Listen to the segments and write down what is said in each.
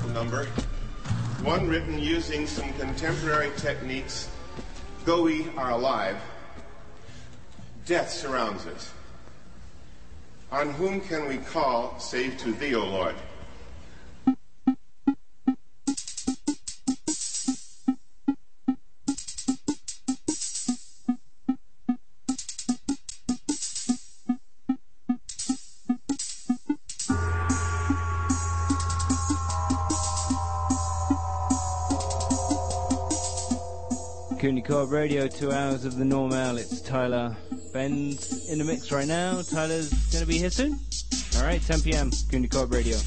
number, one written using some contemporary techniques. Though we are alive, death surrounds us. On whom can we call save to thee, O Lord? Cooney Co-op Radio, 2 hours of the normal. It's Tyler Benz in the mix right now. Tyler's going to be here soon. All right, 10 p.m. Cooney Co-op Radio.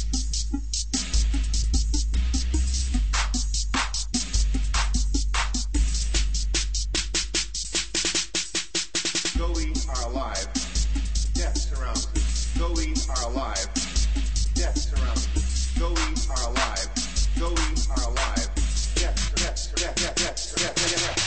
Though we are alive, death surrounds us. Though we are alive, death surrounds us. Though we are alive, though we are alive, death surrounds us.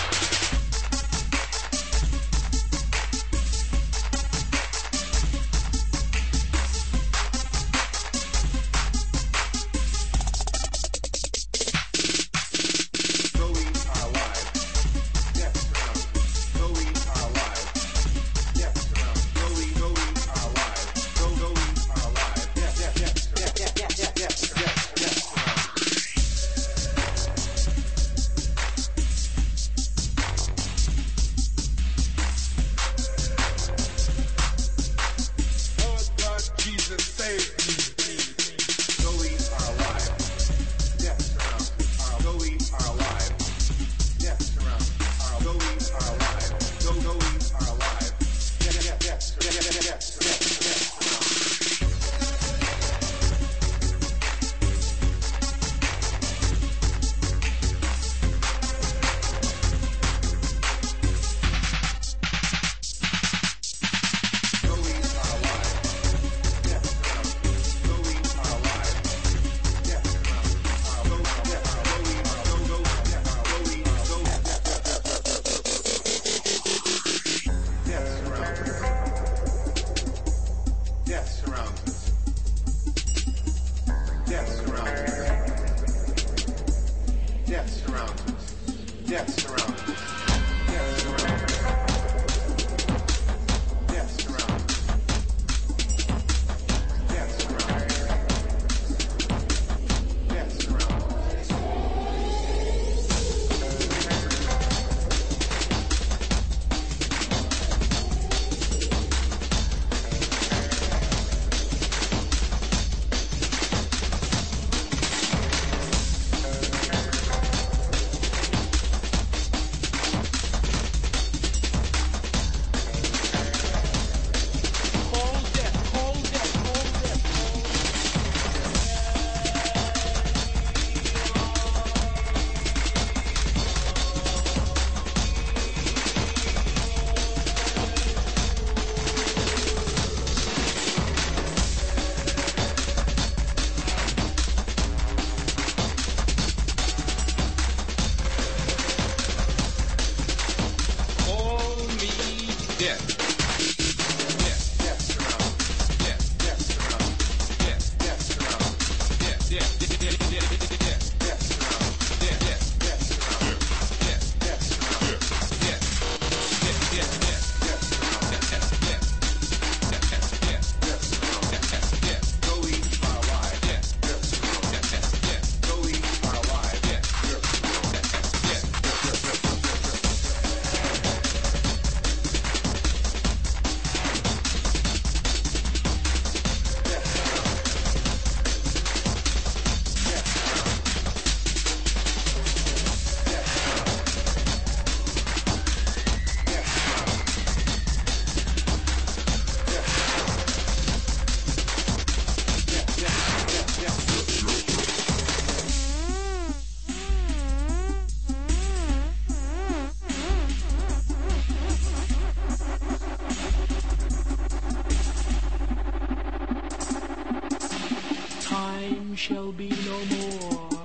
Shall be no more.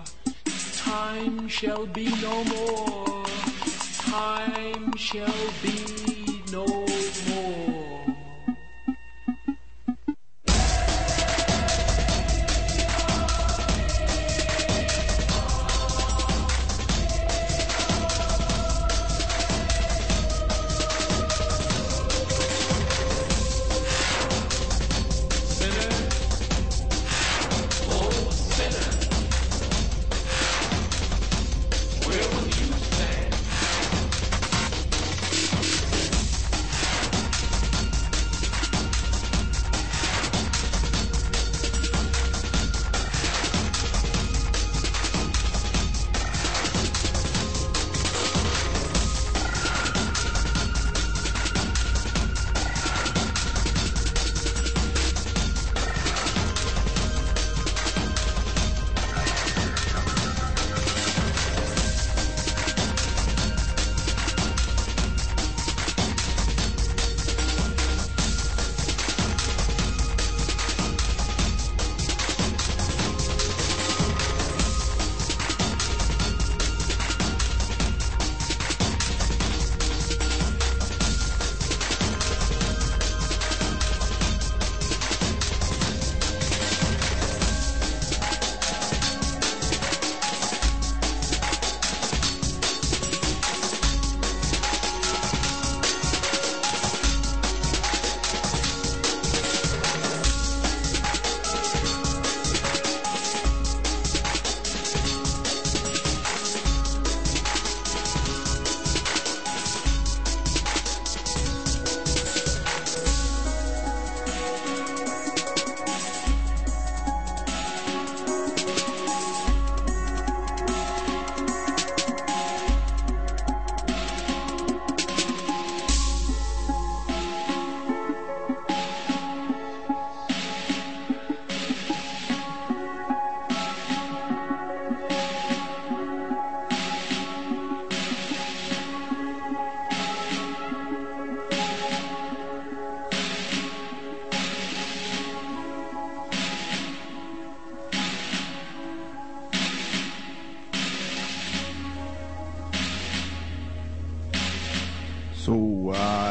Time shall be no more. Time shall be no more.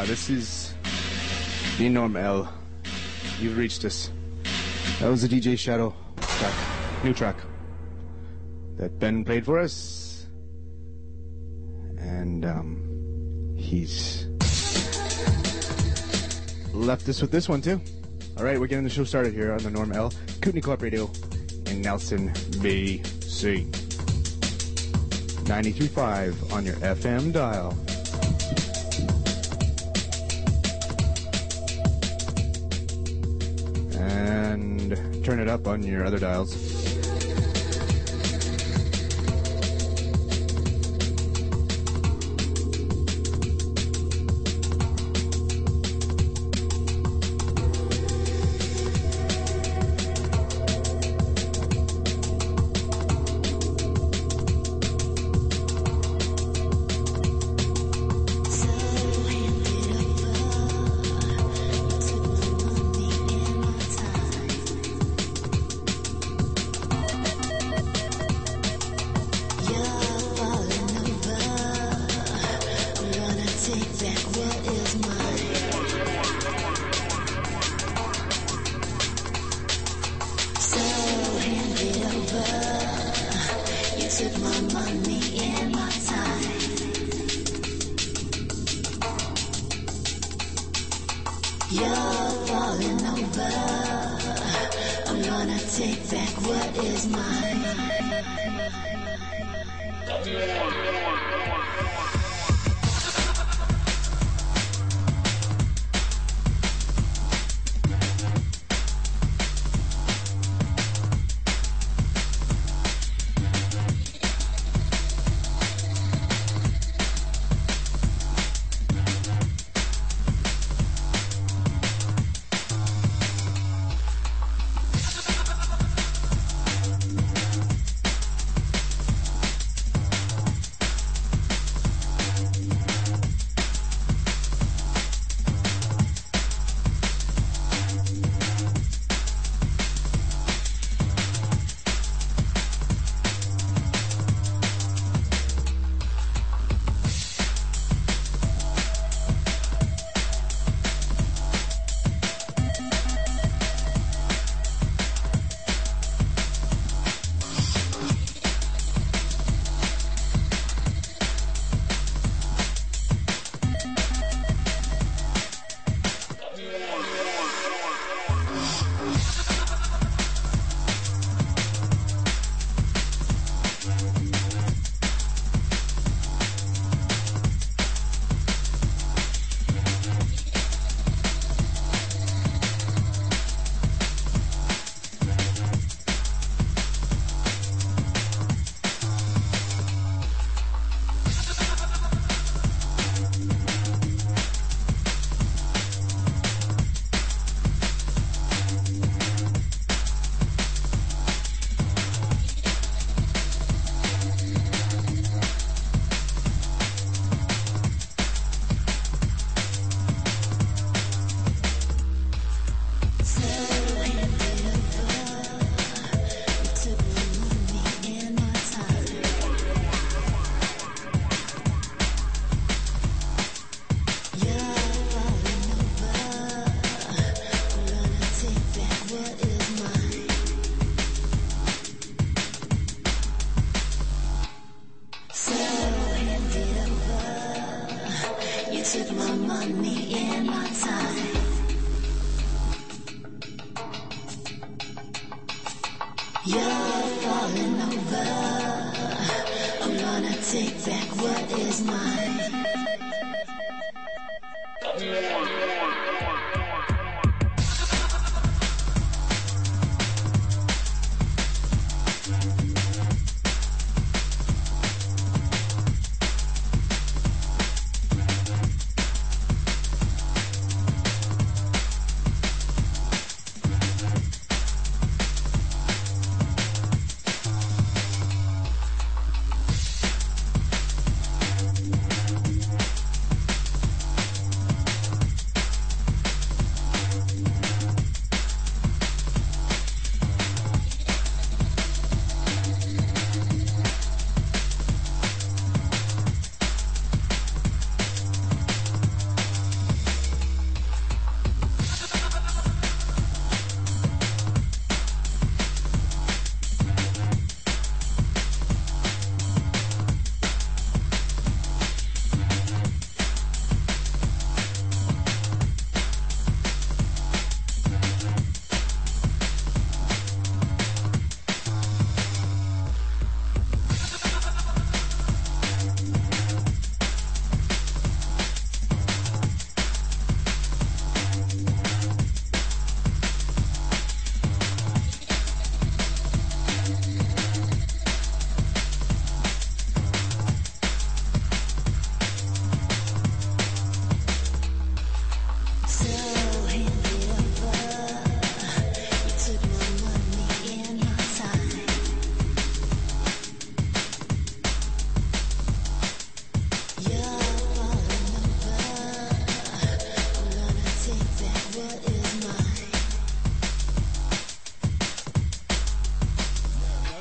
This is the Norm L. You've reached us. That was the DJ Shadow track, new track that Ben played for us, and he's left us with this one too. All right, we're getting the show started here on the Norm L. Kootenai Co-op Radio in Nelson, BC. 93.5 on your FM dial. And turn it up on your other dials.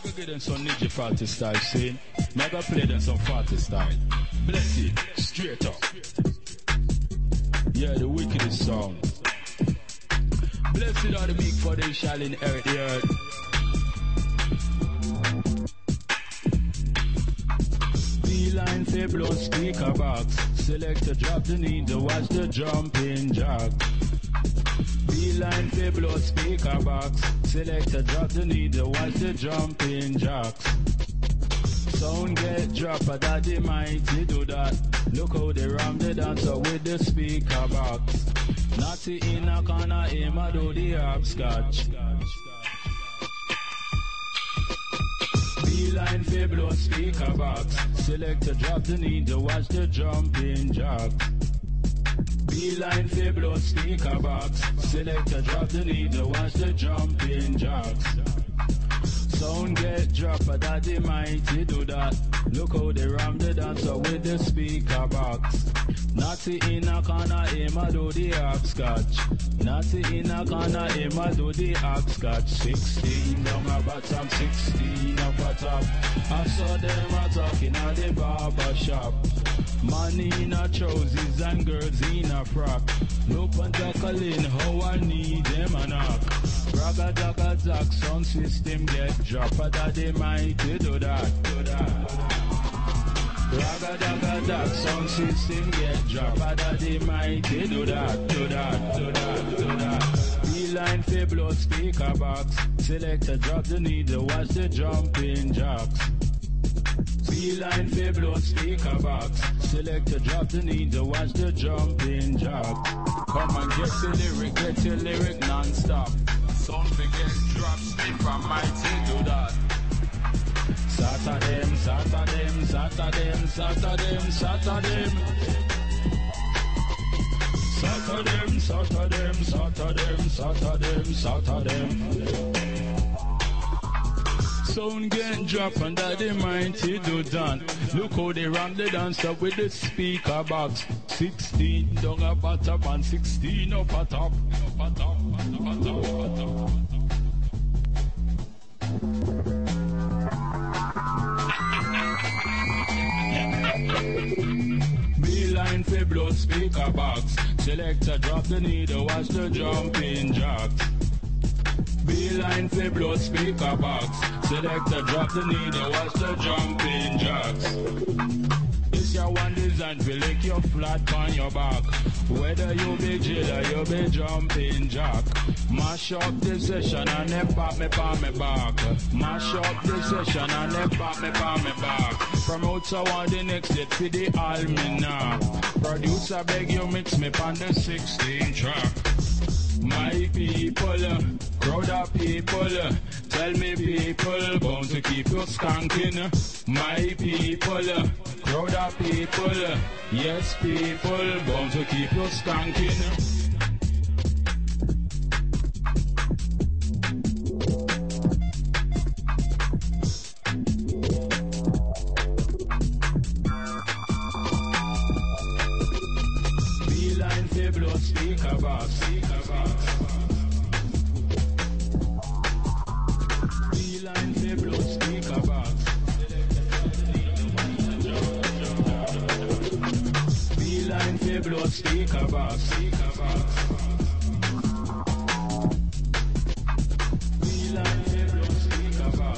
go get them some Ninja 40 style, see? I go play them some 40 style. Bless it, straight up. Yeah, the wickedest song. Blessed are the meek, for they shall inherit the earth. Beeline for blow speaker box. Select a drop the need to watch the jumping jack. Beeline for blow speaker box. Select a drop the need to watch the jumping jacks. Sound get drop, but that they mighty do that. Look how they ram the dancer with the speaker box. Natty in a corner, him a do the hopscotch. Beeline for blow speaker box. Select a drop the need to watch the jumping jack. Beeline for blow speaker box. Select a drop the need to watch the jumping jacks. Sound get drop, but that they mighty do that. Look how they ram the dancer with the speaker box. Natty in a corner, him a do the hopscotch. Natty in a corner, him a do the hopscotch. 16 down a bottom, 16 up a top. I saw them a talking at the barber shop. Man in a trousers and girls in a frock. Look and tackling how I need them a knock. Ragga jagga zack, sound system get drop, but that they mighty do that, do that. Ragga jagga zack, sound system get drop, but that they mighty do that, do that, do that, do that. Beeline for blow speaker box. Select a drop the need to watch the jumping jacks. Beeline for blow speaker box. Select a drop the need to watch the jumping jacks. Come and get your lyric non-stop. Don't forget drop stick from mighty do that. Saturday, Saturday, Saturday, Saturday, Saturday. Saturday, Saturday, Saturday, Saturday, Saturday. Sound get drop and that they mighty do that. Look how they ram the dancer with the speaker box. 16 down a bottom and 16 up a top. Up a top, up a top, up a top. Beeline for blow speaker box. Selector drop the needle, watch the jumping jacks. Beeline for blow speaker box. Selector drop the needle, watch the jumping jacks. This your one design to lick your flat on your back. Whether you be jill or you be jumping jack. Mash up the session and then pop me pa me back. Mash up the session and then pop me pa me back. Promote so on the next hit for the Almina. Producer beg you mix me on the 16 track. My people, crowd of people, tell me people, bound to keep you skanking. My people, crowd of people, yes people, bound to keep you skanking. Beeline for blow speaker box, speaker box. Beeline for blow speaker box. Beeline for blow speaker box, speaker box. Beeline for blow speaker box.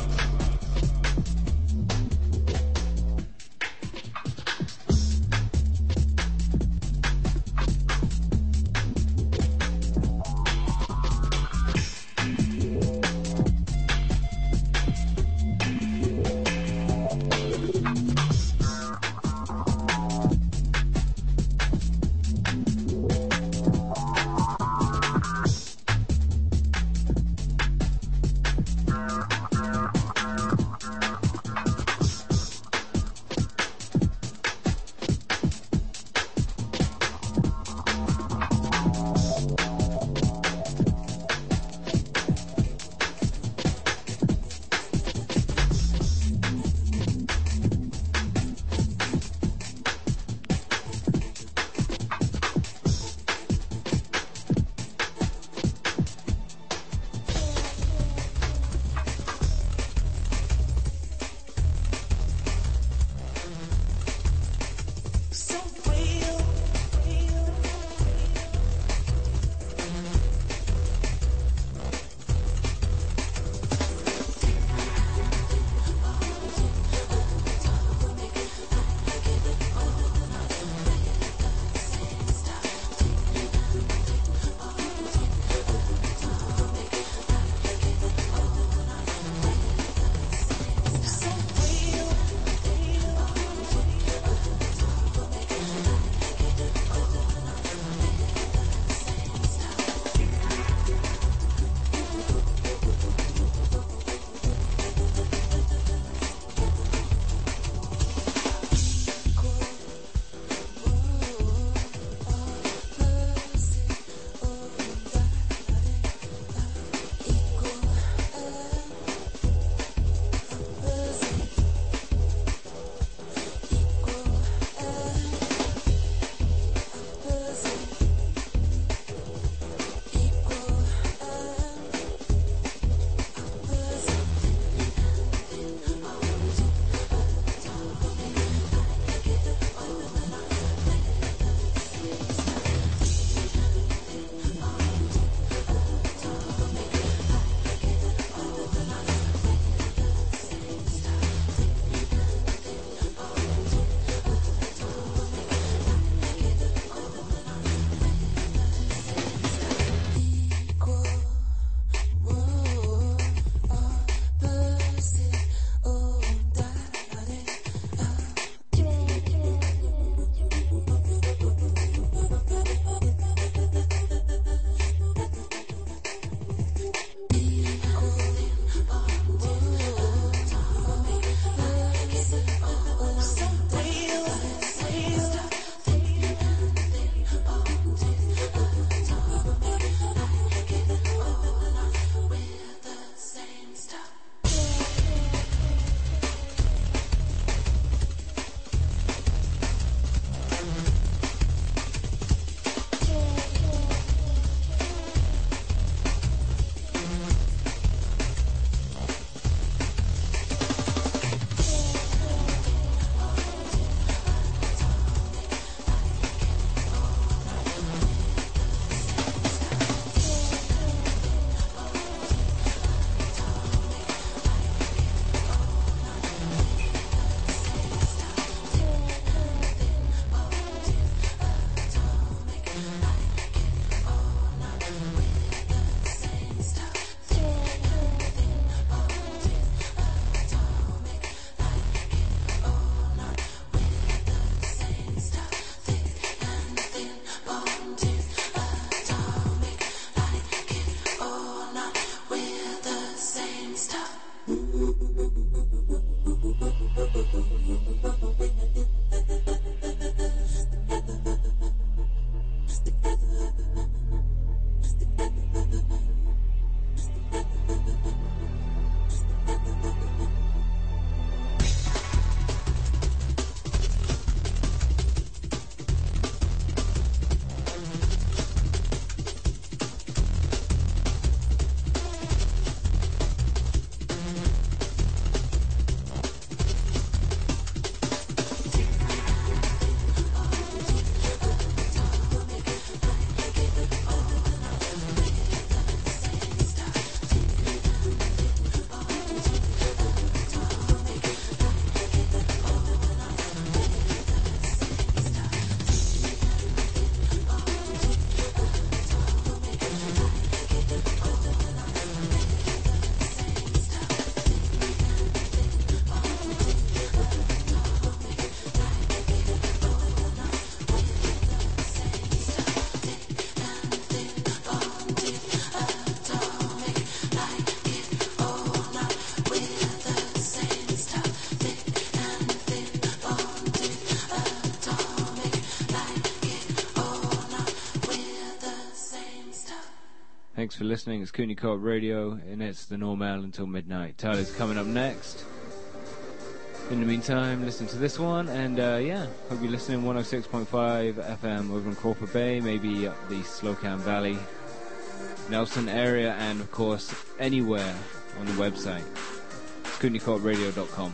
for listening. It's Cooney Co-op Radio, and it's the Normal until midnight. Tyler's coming up next. In the meantime, listen to this one, and hope you're listening. 106.5 FM over in Crawford Bay, maybe up the Slocan Valley, Nelson area, and of course anywhere on the website. It's CooneyCoopRadio.com.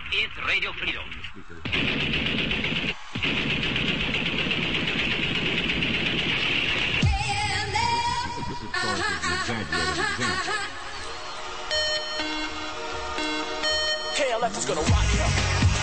is Radio Freedom. KLF is gonna rock you.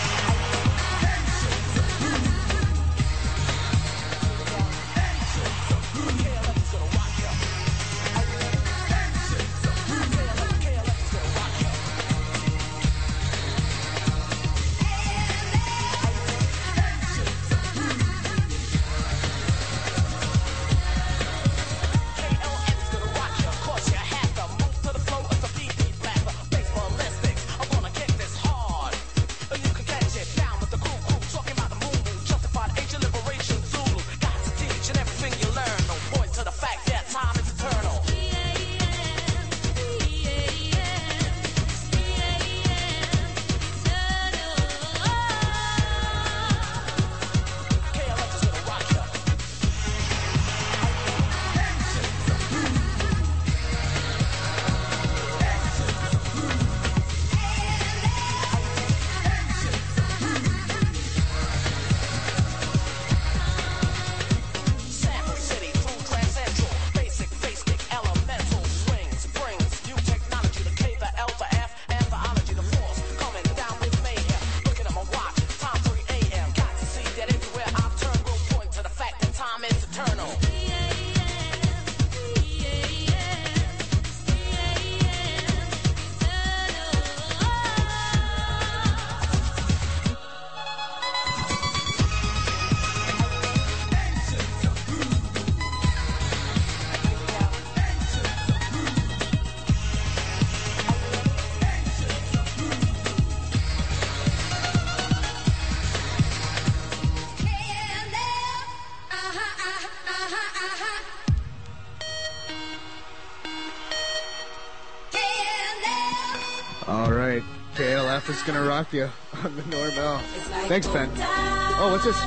Alright, KLF is gonna rock you on the Normal. Thanks, Ben. Oh, what's this?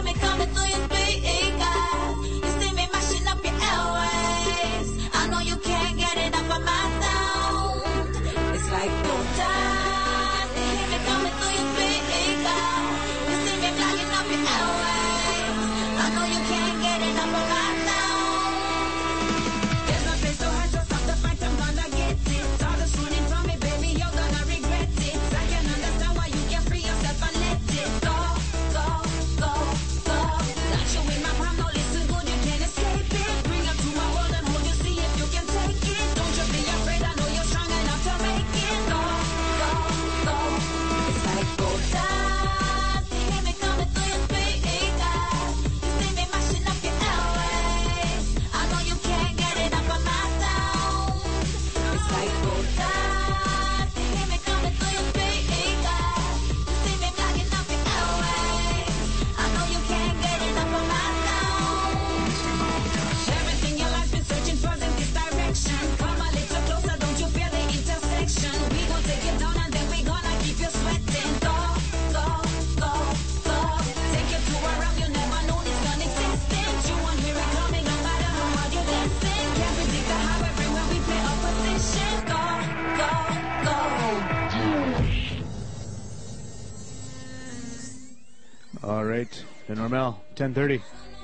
Alright, the Normal, 10:30.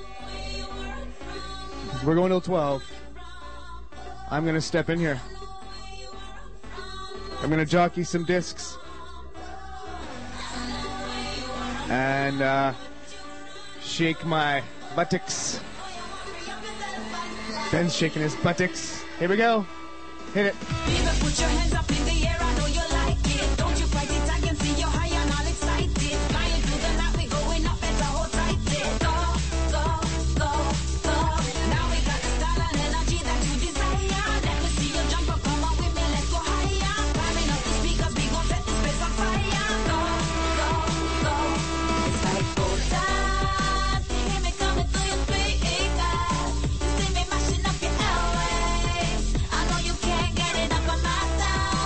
We're going till 12. I'm gonna step in here. I'm gonna jockey some discs. And shake my buttocks. Ben's shaking his buttocks. Here we go. Hit it. Put your hands up in the air, I know you like it. Don't you fight it, I can see you're high and all excited. Flying through the night, we going up as a whole tight. Go, go, go, go. Now we got the style and energy that you desire. Let me see you jump up, come on with me, let's go higher. Climbing up the speakers, we gon' set this place on fire. Go, go, go. It's like go down. You hear me coming through your speakers. You see me mashing up your airwaves. I know you can't get it up on my sound.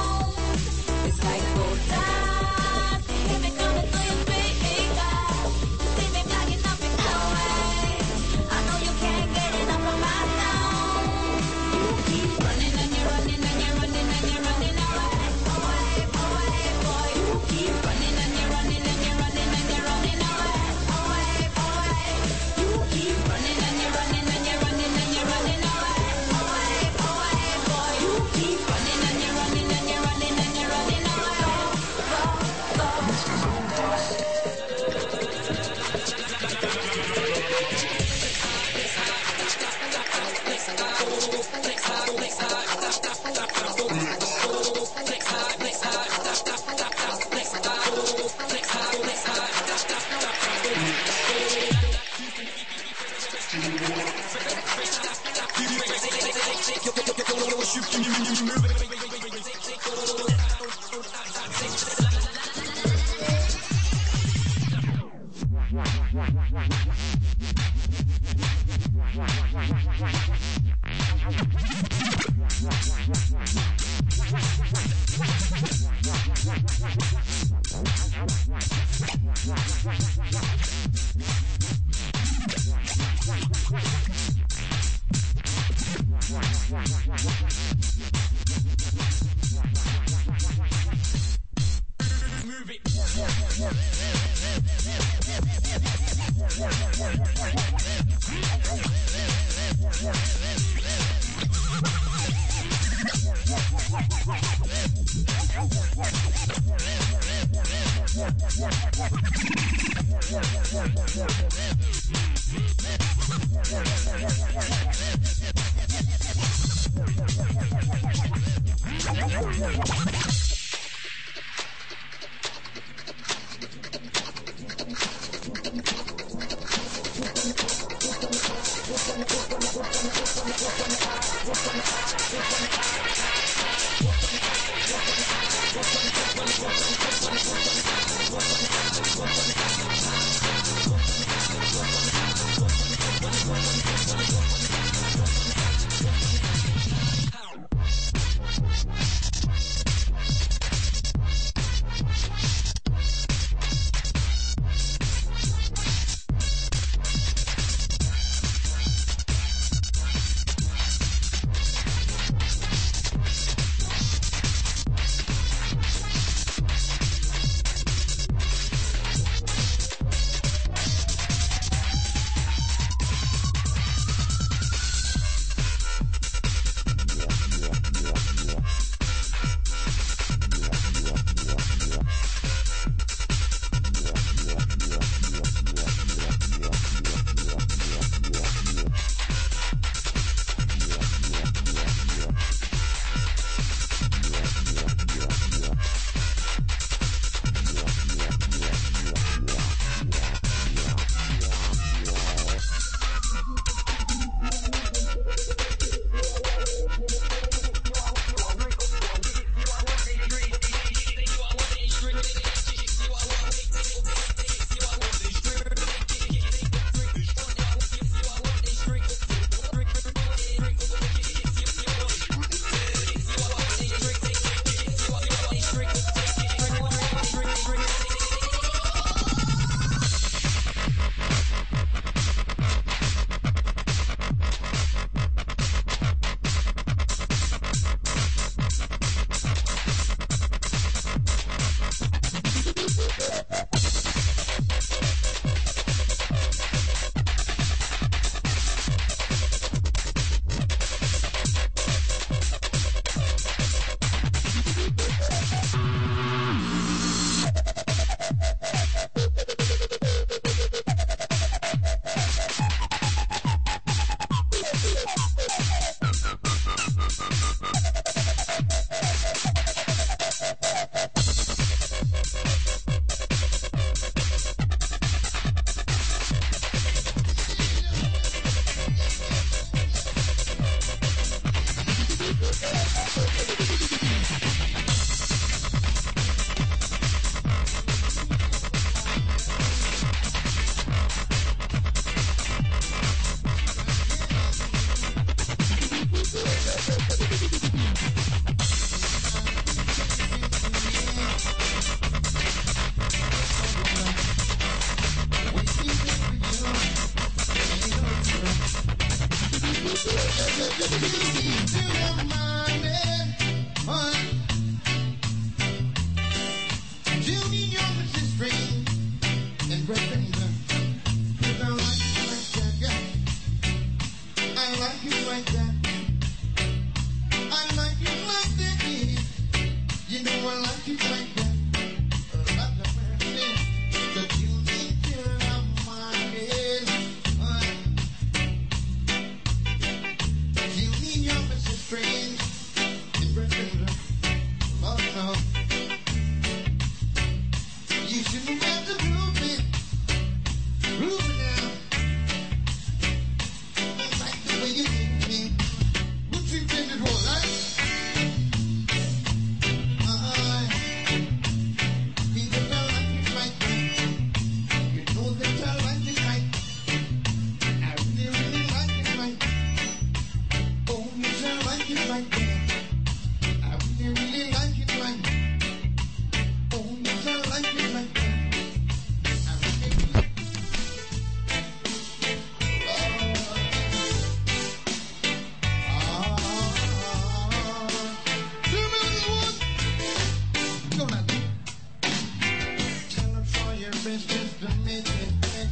best just to make it back.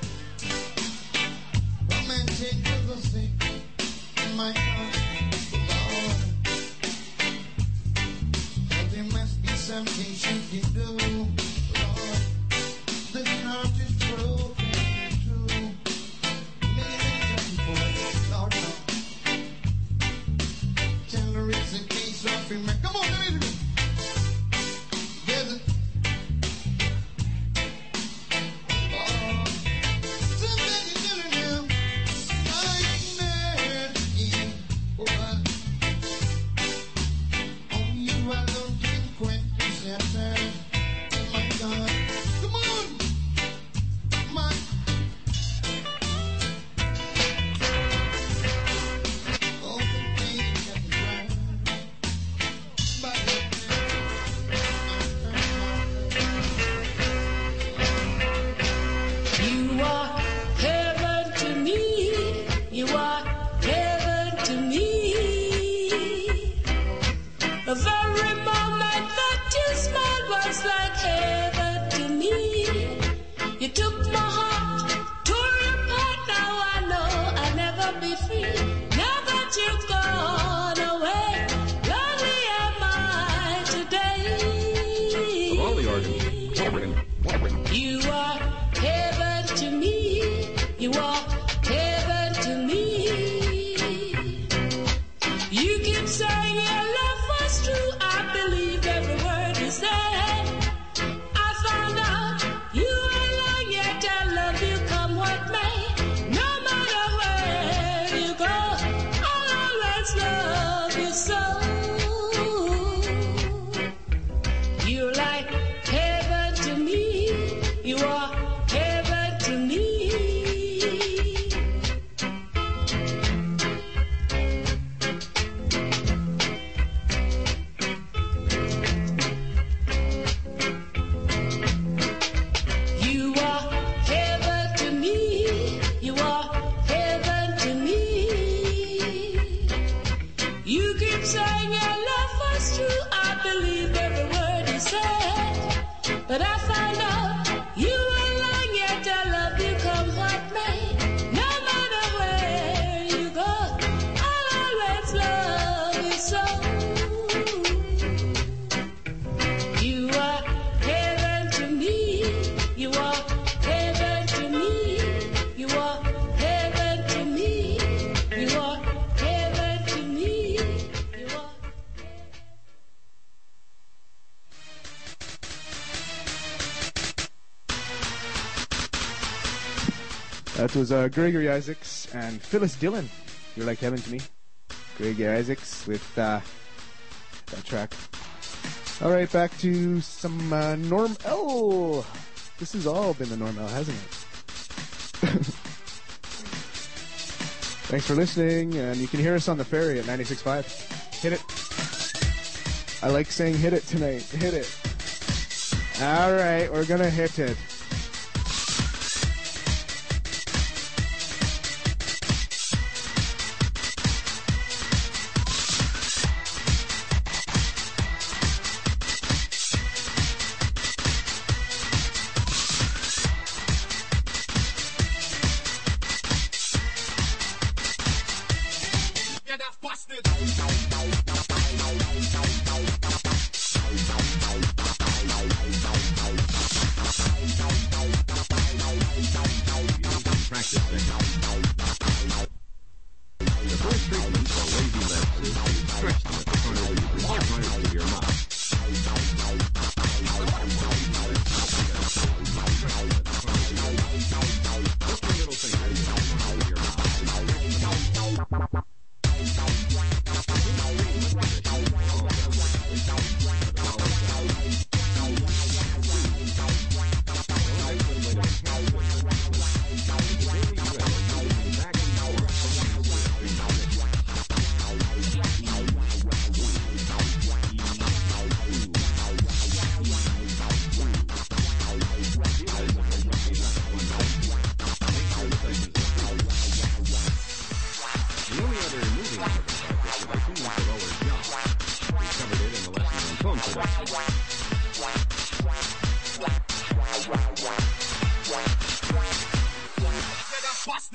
Come and take to the sick. My God, Lord. But there must be something she can do, Lord. This heart is broken in two. Lord, no. Tell her it's a case of him. Come on, let me. There's a That was Gregory Isaacs and Phyllis Dillon. You're Like Heaven to Me. Gregory Isaacs with that track. All right, back to some Norm L. This has all been the Norm L, hasn't it? Thanks for listening, and you can hear us on the ferry at 96.5. Hit it. I like saying hit it tonight. Hit it. All right, we're going to hit it. Busted.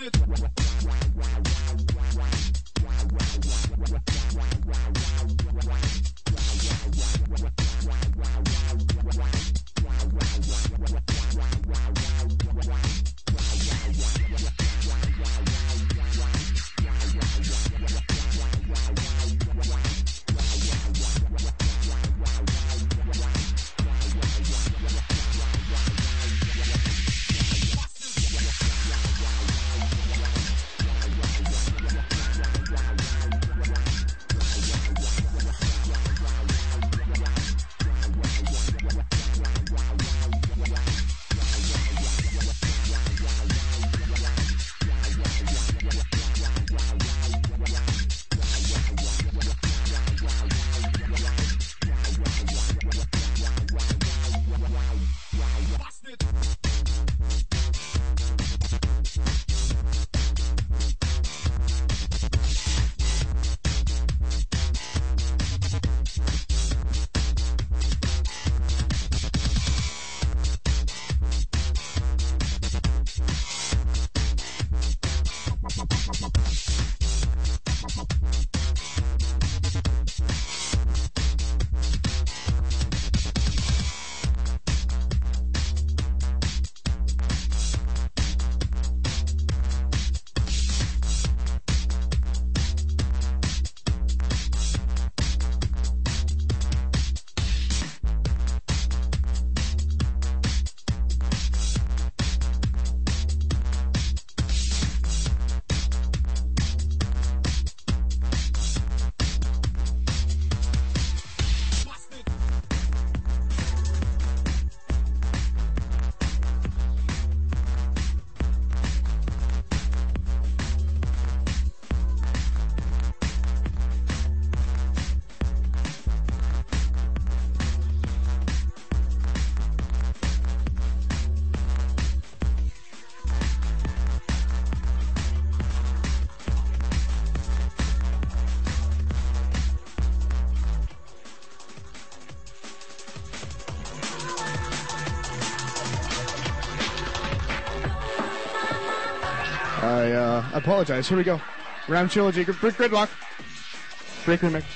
I apologize. Here we go. Ram Trilogy, Brick Gridlock. Break remix.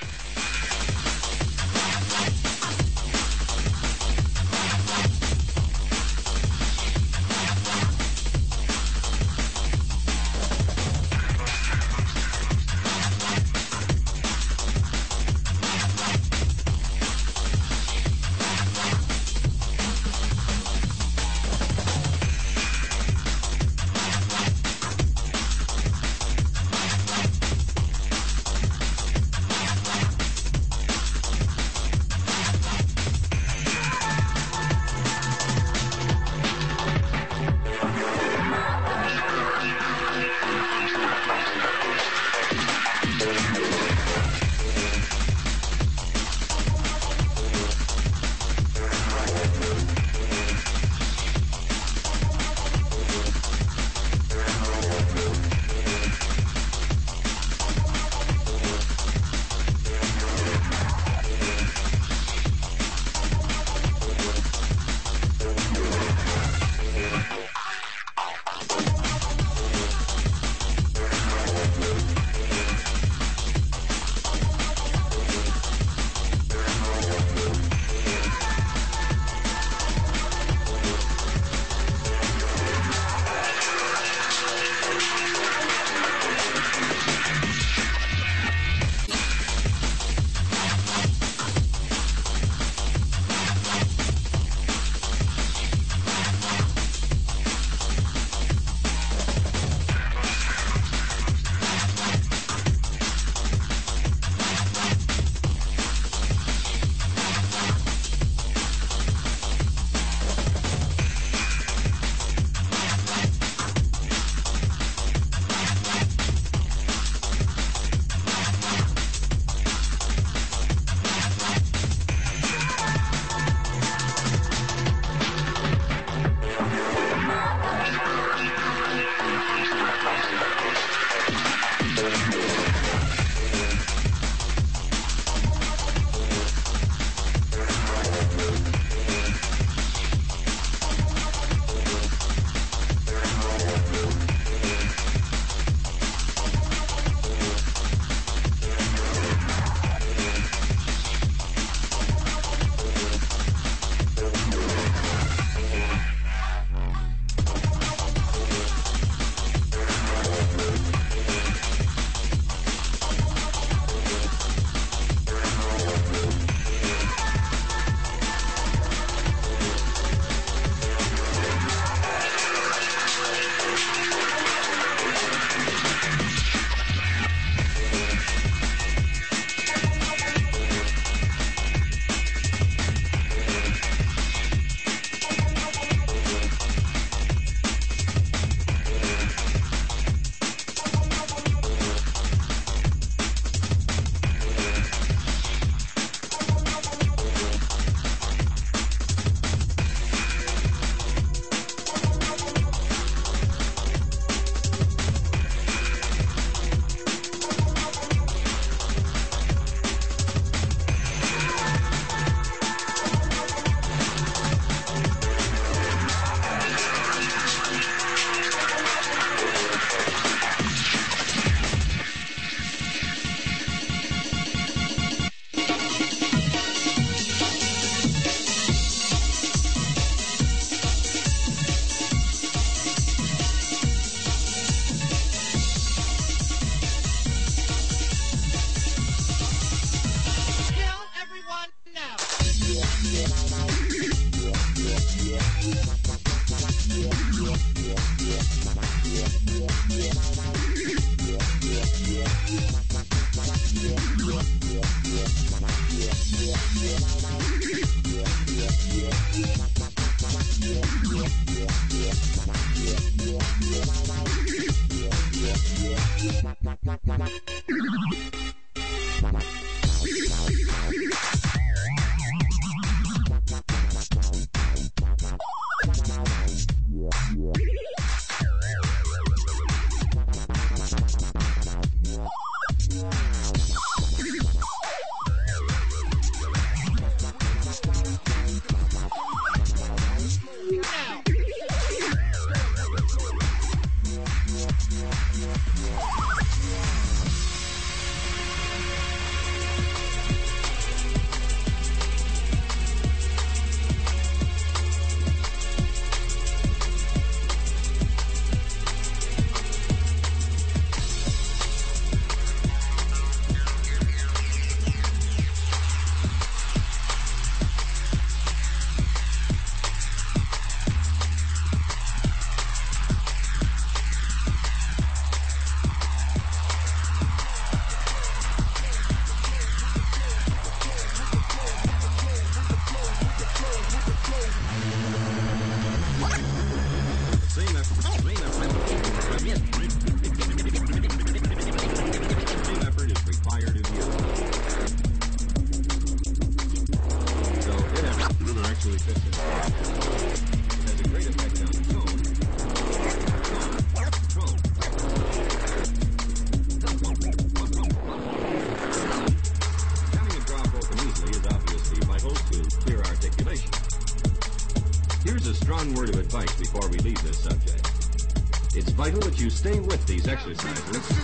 Stay with these exercises.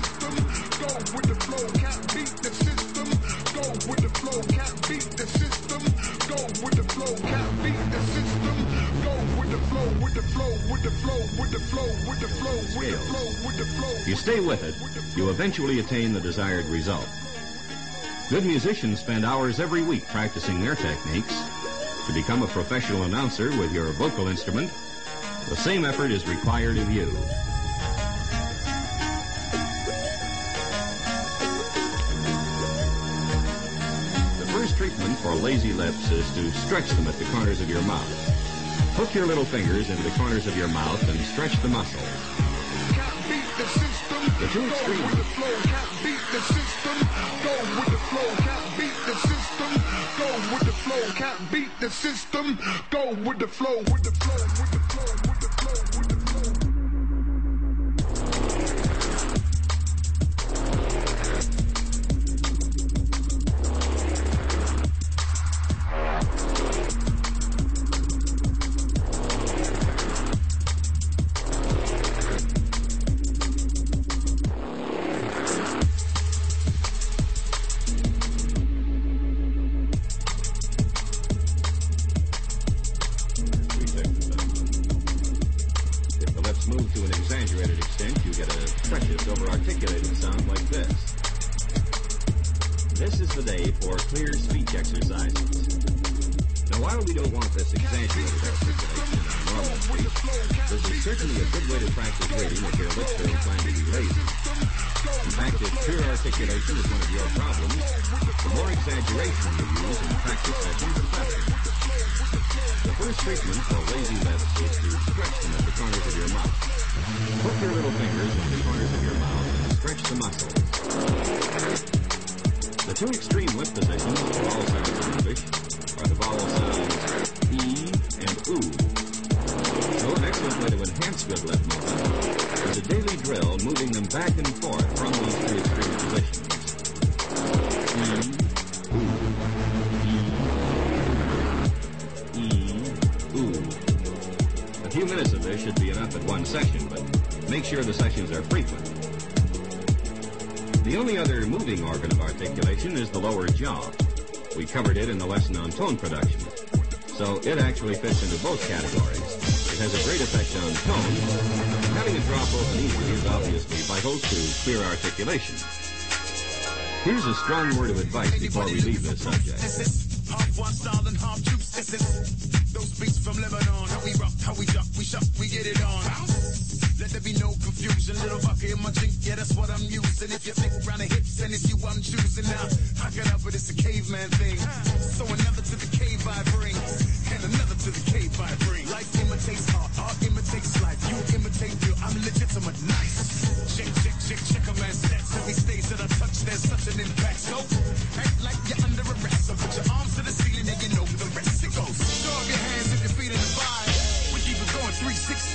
Go with the flow, can't beat the system. Go with the flow, can't beat the system. Go with the flow, can't beat the system. Go with the flow, with the flow, with the flow, with the flow, with the flow, with the flow, with the flow. You stay with it, you eventually attain the desired result. Good musicians spend hours every week practicing their techniques. To become a professional announcer with your vocal instrument, the same effort is required of you. Treatment for lazy lips is to stretch them at the corners of your mouth. Hook your little fingers into the corners of your mouth and stretch the muscles. Can't beat the system. The two extremes. Go with the flow, can't beat the system. Go with the flow, can't beat the system. Go with the flow, can't beat the system. Go with the flow, with the flow, with the flow, with the flow, with the flow. We covered it in the lesson on tone production. So it actually fits into both categories. It has a great effect on tone. Having it drop open easily is obviously vital to clear articulation. Here's a strong word of advice before we leave this subject. Half one style and half juice. Those beats from Lebanon. How we rock, how we duck, we shop, we get it on. Let there be no confusion. Little bucket in my drink, yeah, that's what I'm using. If you think around the hips, then it's you I'm choosing. Now, I can help it, it's a caveman thing. So another to the cave I bring, and another to the cave I bring. Life imitates art imitates life. You imitate real, I'm legitimate, nice. Check a man's stats, every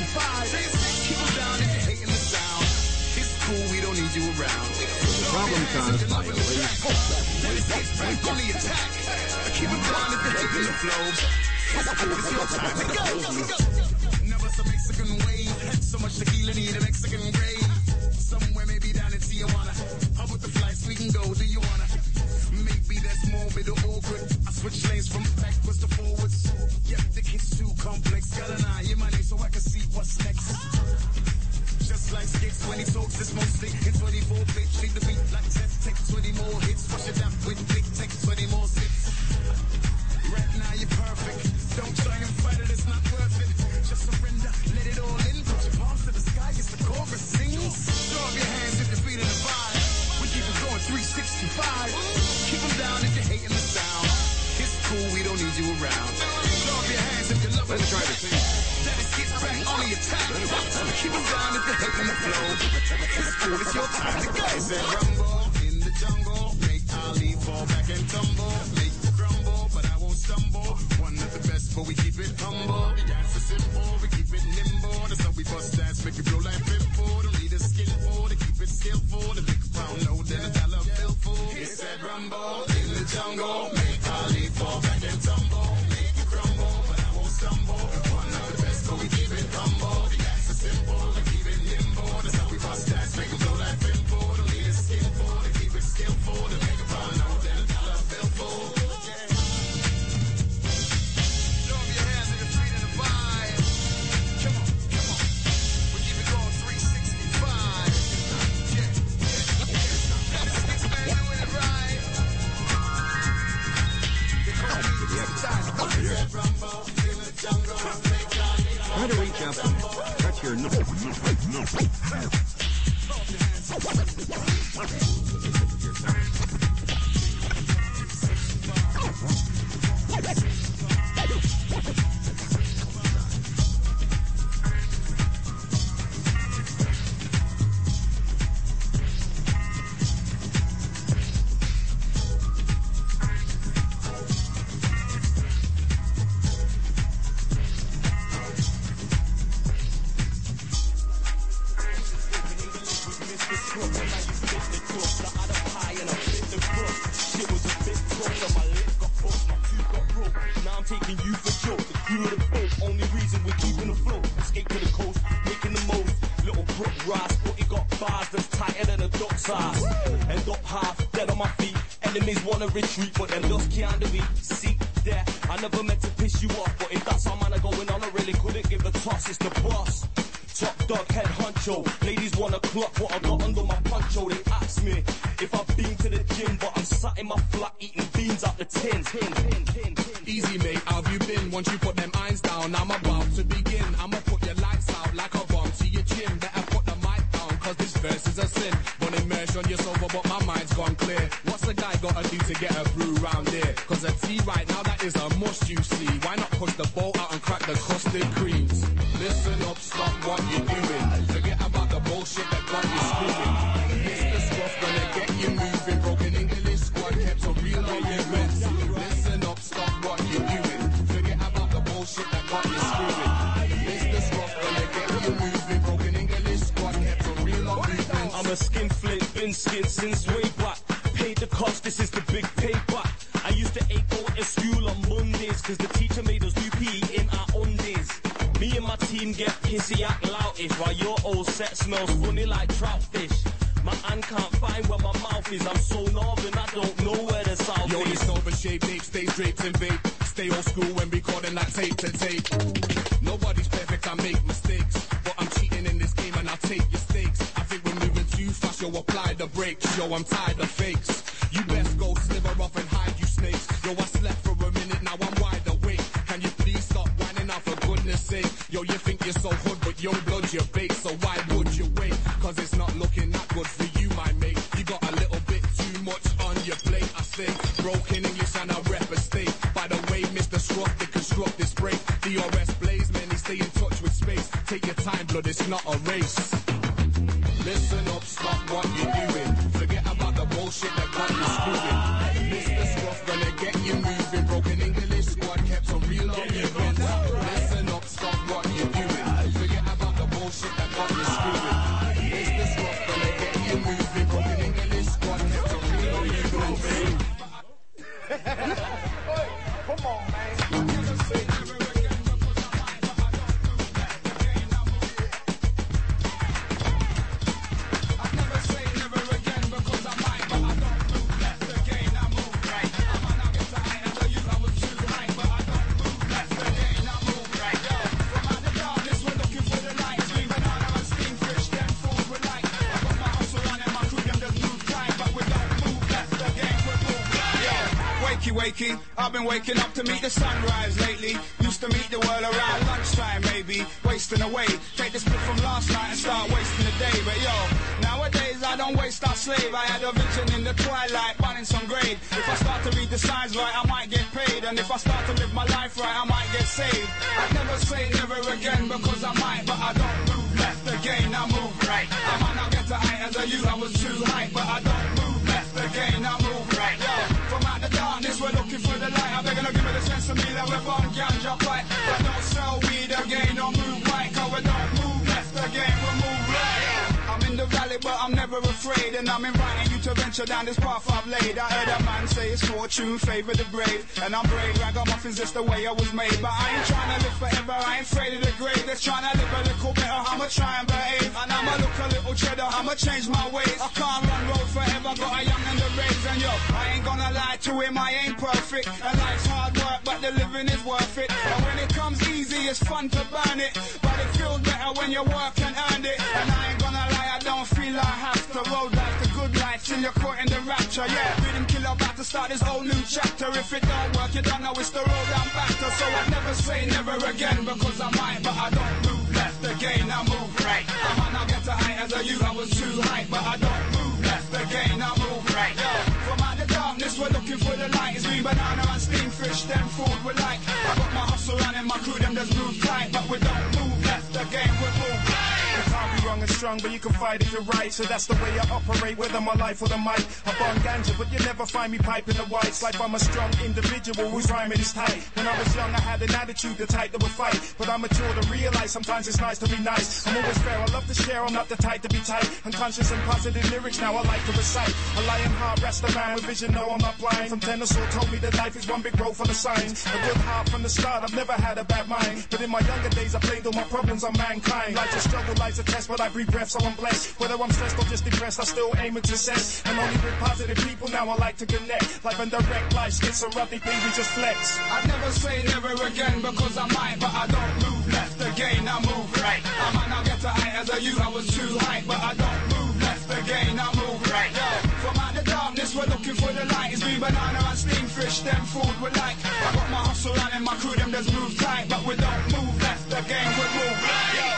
365. Keep them down if you're hating the sound. It's cool, we don't need you around. The problem caused by a leak. Then it's hits back on the attack. Keep them down if you're hating the flow. It's cool, it's your time to go. Never some Mexican wave. So much tequila, need a Mexican grave. Somewhere maybe down in Tijuana. How about the flights we can go? Do you wanna? Maybe that's morbid or awkward. I switch lanes from backwards to forwards. Yep, the kid's too complex. Got an eye in my name so I can see what's next. Just like Skips when he talks, it's mostly in 24 bits. Leave the beat like Test, take 20 more hits. Wash it down with big, take 20 more sips. Right now you're perfect. Don't try and fight it, it's not worth it. Just surrender, let it all in. Put your palms to the sky, it's the chorus sings. Throw up your hands if you're feeling the vibe. We keep it going 365. Keep them down if you're hating the sound. It's cool, we don't need you around. Throw up your hands if you're loving Let's the try to track. sing. That is get back on the attack. Keep them down if you're hating the flow. It's cool, it's your time to go. I said rumble in the jungle. Make Ali fall back and tumble. Make you crumble, but I won't stumble. One of the best, but we keep it humble. The dance is simple, we keep it nimble. That's how we bust dance, make it blow like pimple. Don't need a skin for to keep it skillful. To make a pound no, then a dollar bill full. It's that rumble in the jungle. Make Ali fall back and tumble. Make you crumble, but I won't stumble. One of the best, but we keep it humble. The dance is simple, we keep it nimble. That's how we bust dance, make it blow like pimple. Don't need a skin for to keep it skillful. To make a pound no, then a dollar bill full. Try to reach up and touch your nose. Retreat, but them just can't do it. See there, I never meant to piss you off, but if that's how man are going on, I really couldn't give a toss. It's the boss, top dog, head honcho. Ladies wanna clock what I got under my poncho. They ask me if I've been to the gym, but I'm sat in my flat eating beans out the tin. Easy mate, how have you been? Once you put them irons down, I'm about to begin. I'ma put your lights out like a bomb to your chin. Better put the mic down, cause this verse is a sin. Wanna immerse on your sober, but my mind's gone clear. What's a guy gotta do to get a brew round here? Cause a tea right now, that is a must, you see. Why not push the bowl out and crack the custard creams? Listen up, stop what you're doing. Forget about the bullshit that got you screwing. Mr. Scruff gonna get you moving. Broken English squad kept a real argument. Listen up, stop what you're doing. Forget about the bullshit that got you screwing. Mr. Scruff gonna get you moving. Broken English squad kept a real argument. I'm a skinflint, been skin since way back. Paid the cost, this is the big payback. I used to ache go to school on Mondays, cause the teacher made us do PE in our undies. Me and my team get pissy, act loutish, while your old set smells funny like trout fish. My hand can't find where my mouth is, I'm so northern, I don't know where the south Yo, is. this over-shaped nape stays draped in vape. Stay old school when recording like tape to tape. Nobody's perfect, I make mistakes, but I'm cheating in this game and I'll take your stakes. I think we're moving too fast, yo, apply the brakes. Yo, I'm tired of fakes. You best go sliver off and hide, you snakes. Yo, I slept for a minute, now I'm wide awake. Can you please stop whining out for goodness sake? Yo, you think you're so hood, but young blood you're baked, so why would you wait? Cause it's not looking that good for you, my mate. You got a little bit too much on your plate. I say broken English and I rep a state. By the way, Mr. Scruff, they construct this break. DRS blaze, man, they stay in touch with space. Take your time, blood, it's not a race. Listen up, stop what you're doing. Forget about the bullshit that got you screwing. Mr. Scruff gonna get you moving. Broken English squad kept some real arguments. Listen up, stop what you're doing. Forget about wakey. I've been waking up to meet the sunrise lately. Used to meet the world around lunchtime, maybe. Wasting away. Take this split from last night and start wasting the day. But yo, nowadays I don't waste, I slave. I had a vision in the twilight, burning some grade. If I start to read the signs right, I might get paid. And if I start to live my life right, I might get saved. I'd never say never again because I might, but I don't move left again, I move right. I might not get to height as a youth, I was too high, but I don't move left again, I move right. Yo, from out the darkness, we're looking for the light. I beg to give it a sense to me that we're born ganja fight. But don't sell weed again, don't move right, cause we don't move left again, we move right. I'm in the valley, but I'm never afraid, and I'm inviting you to venture down this path I've laid. I heard a man say it's fortune favor the brave, and I'm brave, ragamuffins just the way I was made. But I ain't trying to live forever, I ain't afraid of the grave. Let's try to live a little better, I'ma try and behave. And I'ma look a little cheddar, I'ma change my ways. I can't run road forever, got a young and the raised. And yo, I ain't gonna lie to him, I ain't perfect. And life's hard work, but the living is worth it. And when it comes easy, it's fun to burn it, but it feels better when you work and earn it. And I ain't gonna lie, I don't feel I have to. Road life, the good life, till you're caught in the rapture. Yeah, rhythm killer about to start this whole new chapter. If it don't work, you don't know it's the road I'm back to. So I never say never again because I might, but I don't move left again, I move right. I might not get to height as a youth, I was too high, but I don't move left again, I move right. Yo, from out the darkness, we're looking for the light. It's green banana and steamed fish, them food we like. I got my hustle on and my crew, them just move tight, but we don't move left again, we move right. You can't be wrong and strong, but you can fight if you're right. So that's the way I operate, whether my life or the mic. I burn ganja, but you never find me piping the whites. Like I'm a strong individual whose rhyming is tight. When I was young, I had an attitude, the type that would fight. But I'm mature to realize sometimes it's nice to be nice. I'm always fair, I love to share, I'm not the type to be tight. Unconscious and positive lyrics, now I like to recite. A lion heart, rest a man with vision, no I'm not blind. From Tennessee told me that life is one big road full of signs. A good heart from the start, I've never had a bad mind. But in my younger days, I blamed all my problems on mankind. Life's a struggle, life's a test, but I breathe breath, so I'm blessed. Whether I'm stressed or just depressed, I still aim at success. And only with positive people now I like to connect. Life and direct, life skits and rough, we just flex. I'd never say never again because I might, but I don't move left again, I move right. I might not get to height as a youth, I was too high, but I don't move left again, I move right. Yo, from out the darkness, we're looking for the light. It's green banana and steamed fish, them food we like. I got my hustle on and my crew, them just move tight, but we don't move left again, we move right. Yo.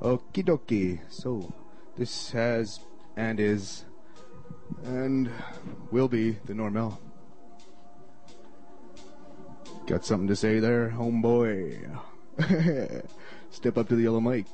Okie dokie. So, this has and is and will be the Normal. Got something to say there, homeboy? Step up to the yellow mic.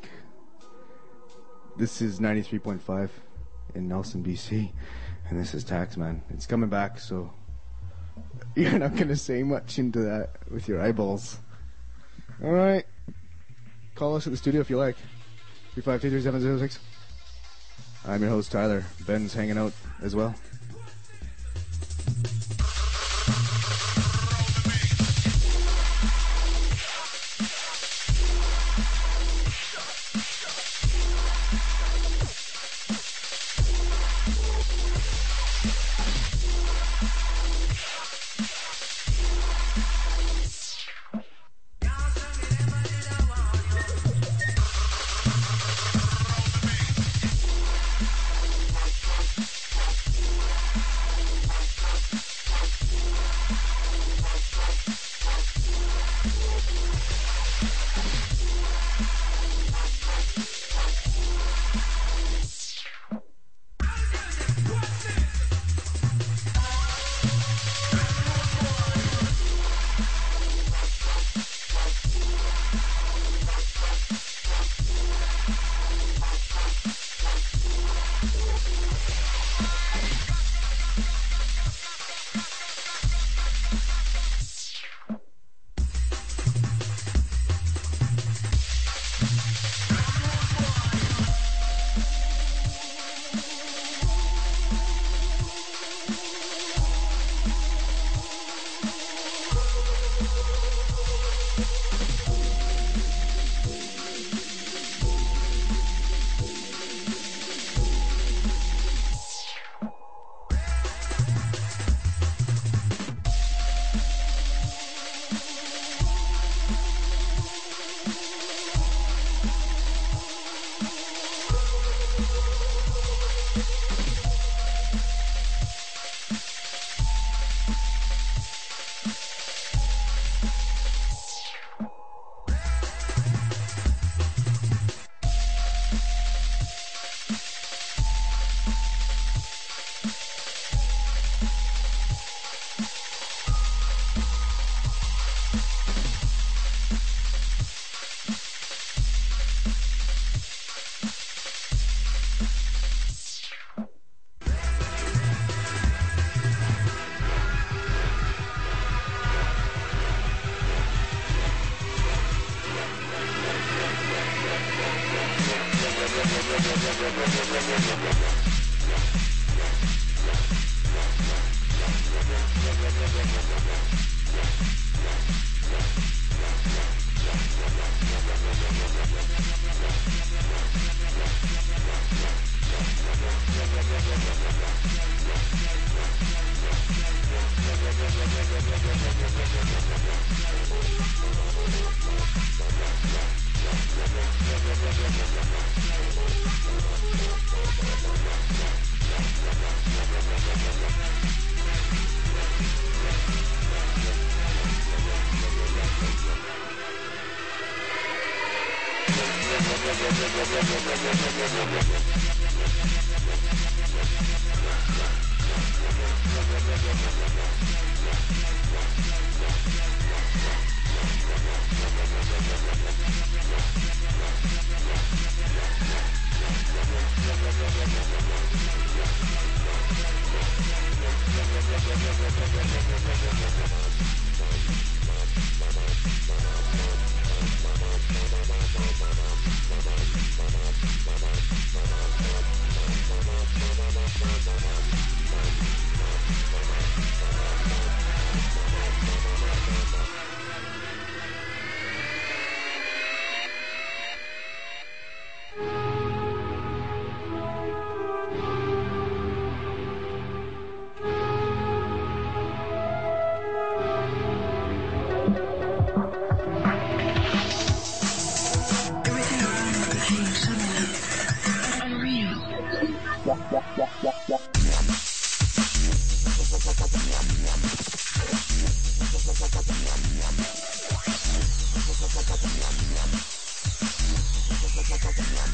This is 93.5 in Nelson, BC, and this is Taxman. It's coming back, so you're not going to say much into that with your eyeballs. All right. Call us at the studio if you like. 352-3706. I'm your host, Tyler. Ben's hanging out as well.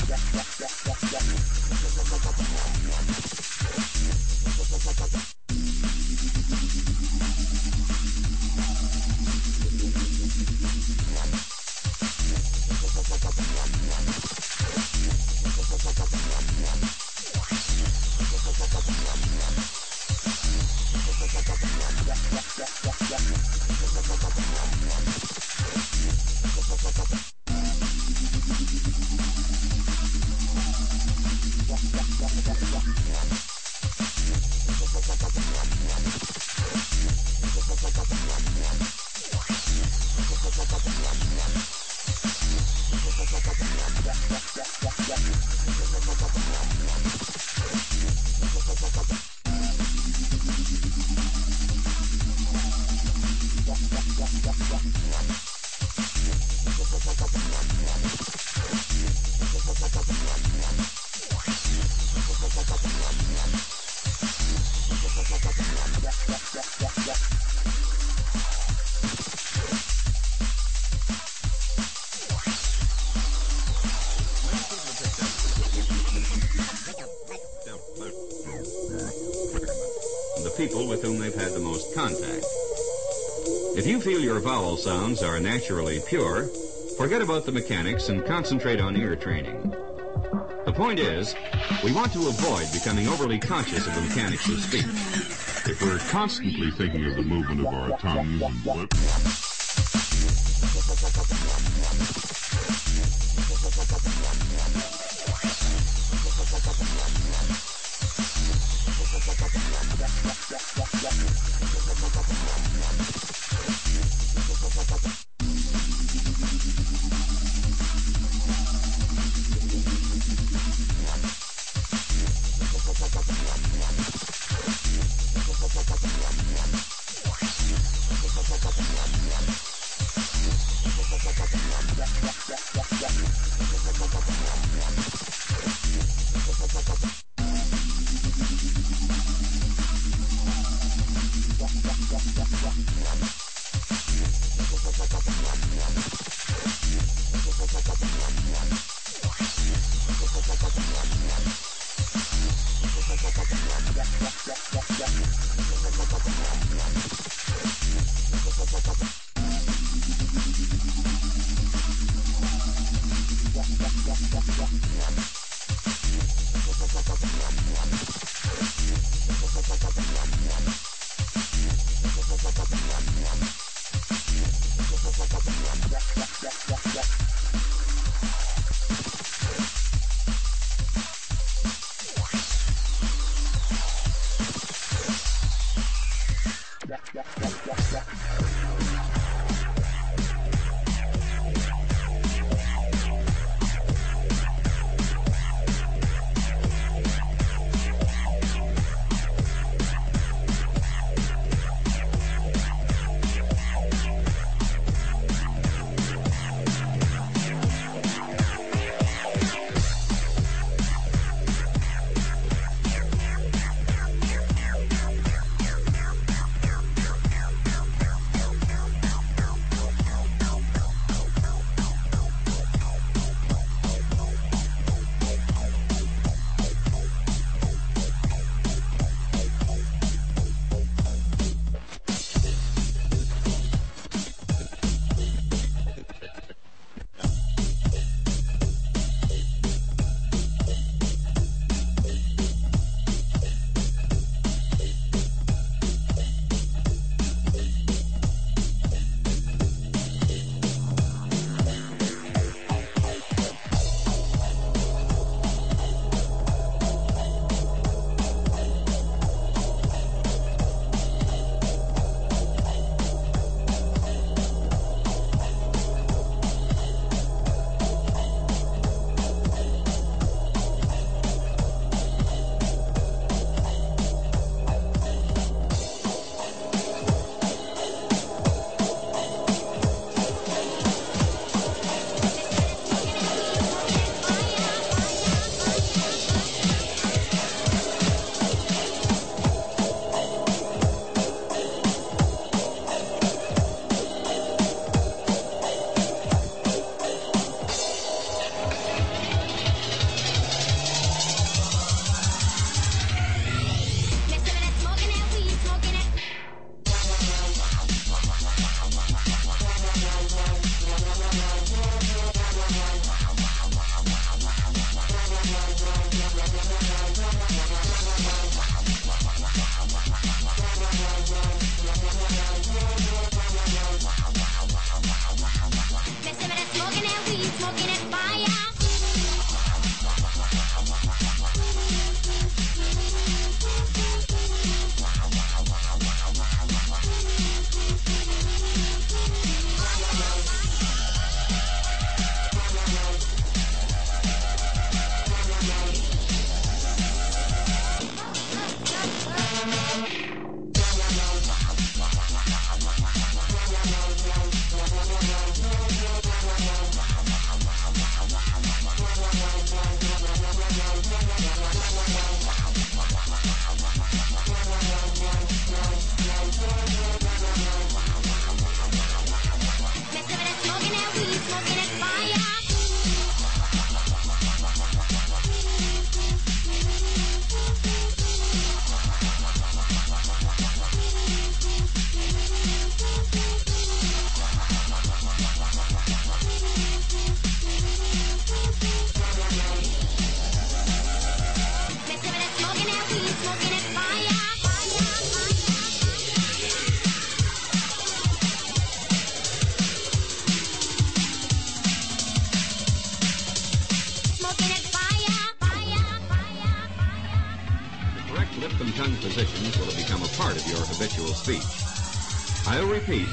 People with whom they've had the most contact. If you feel your vowel sounds are naturally pure, forget about the mechanics and concentrate on ear training. The point is, we want to avoid becoming overly conscious of the mechanics of speech. If we're constantly thinking of the movement of our tongues and lips, tongue positions will have become a part of your habitual speech. I'll repeat.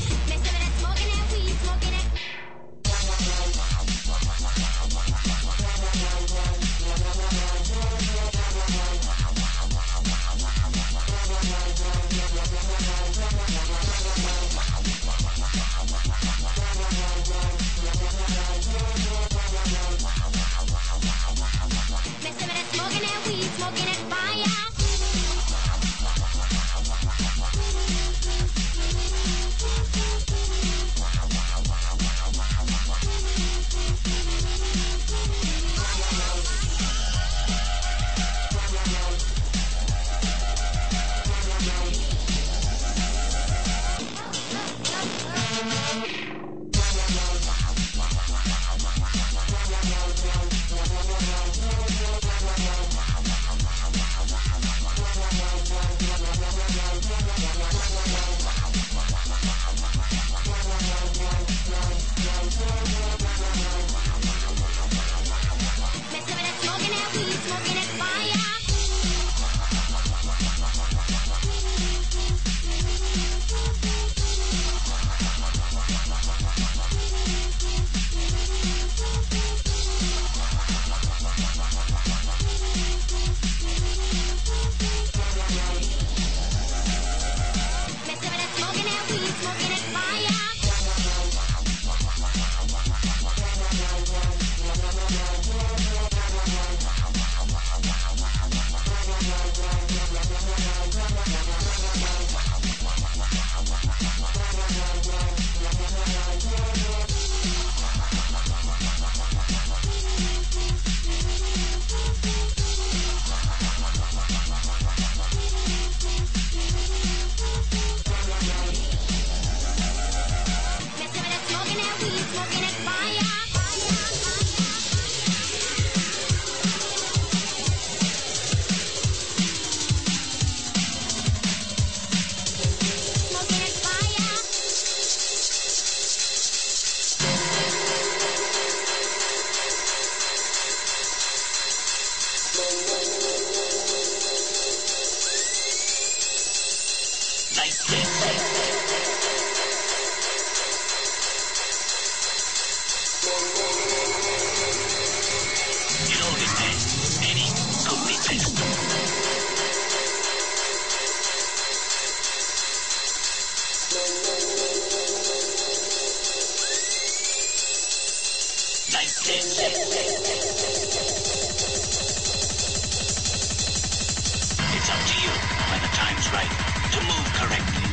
It's up to you when the time's right to move correctly.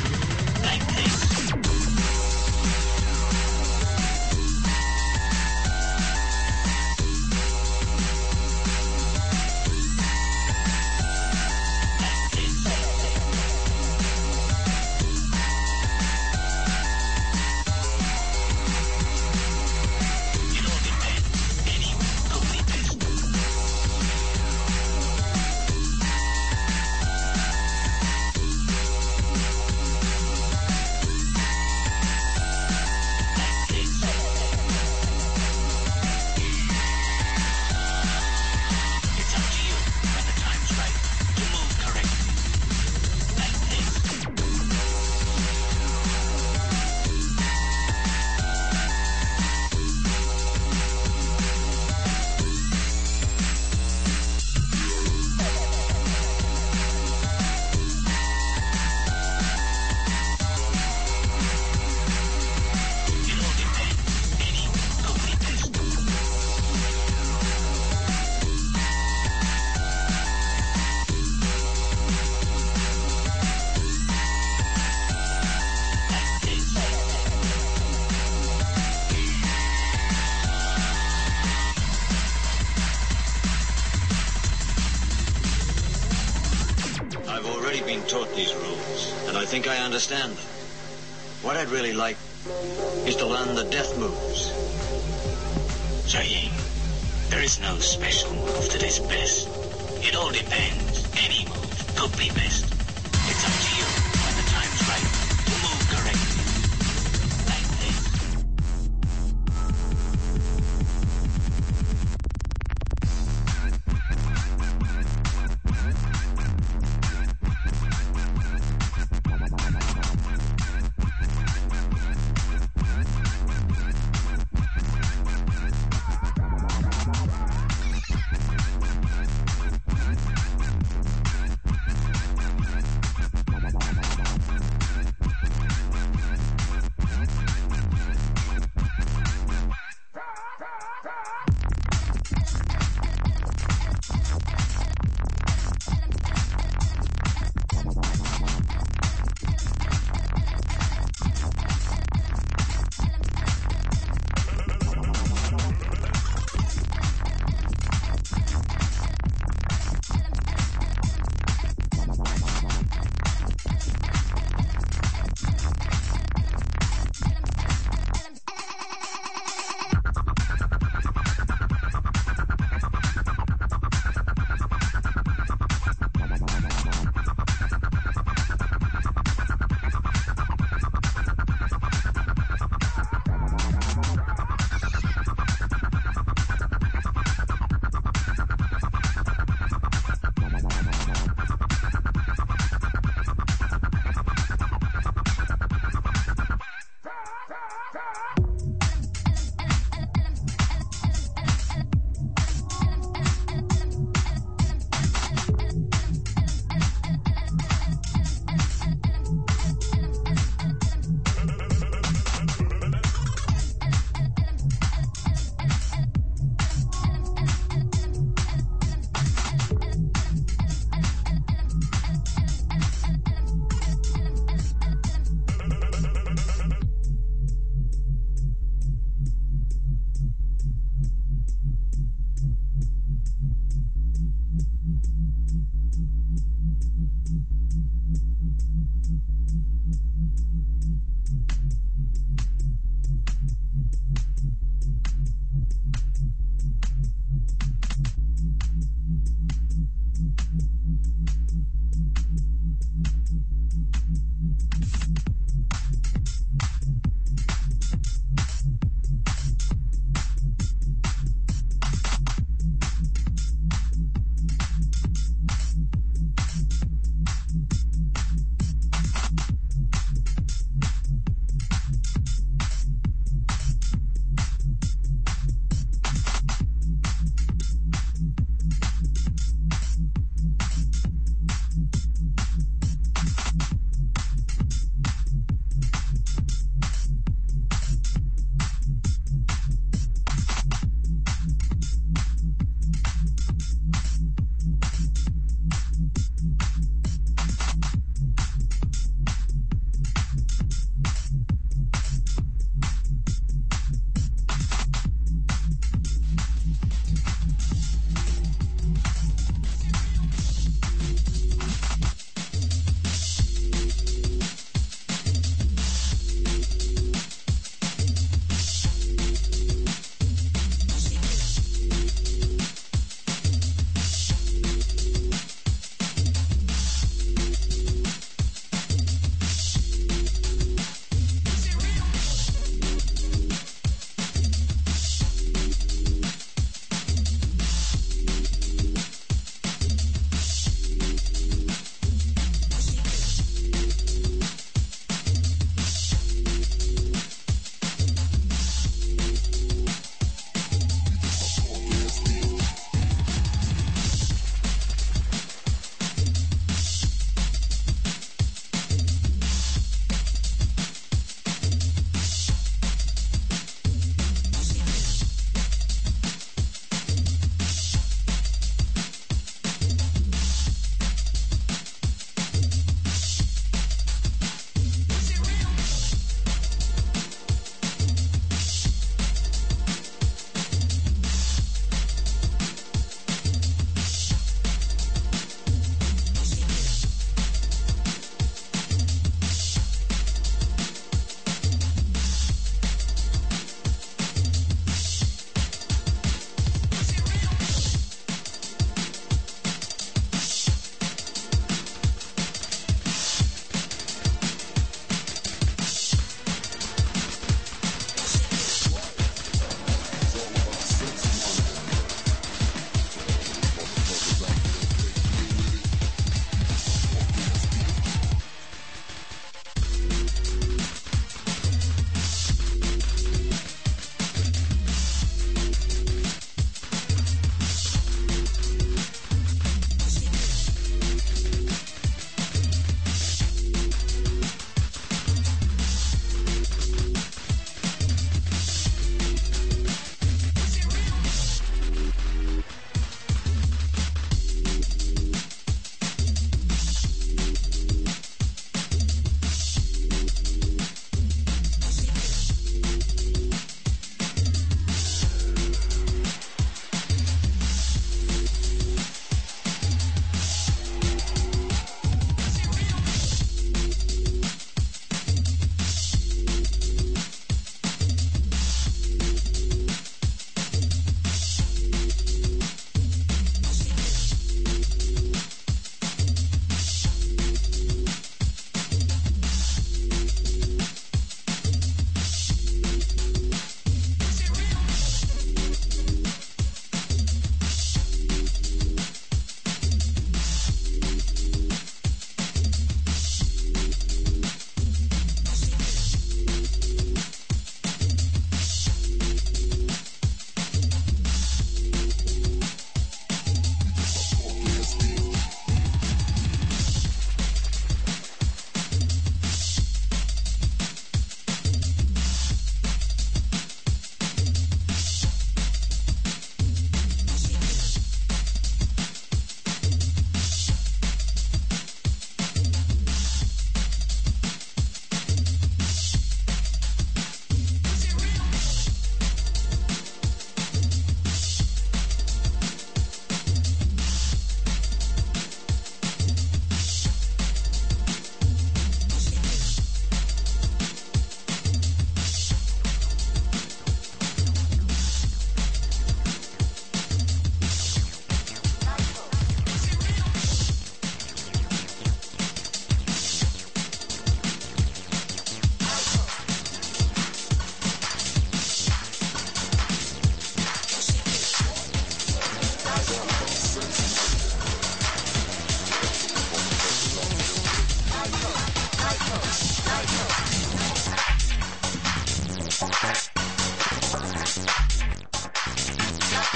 Like this. Taught these rules, and I think I understand them. What I'd really like is to learn the death moves. Saying, there is no special move that is best. It all depends. Any move could be best. It's up to you when the time's right to move correctly. Like this.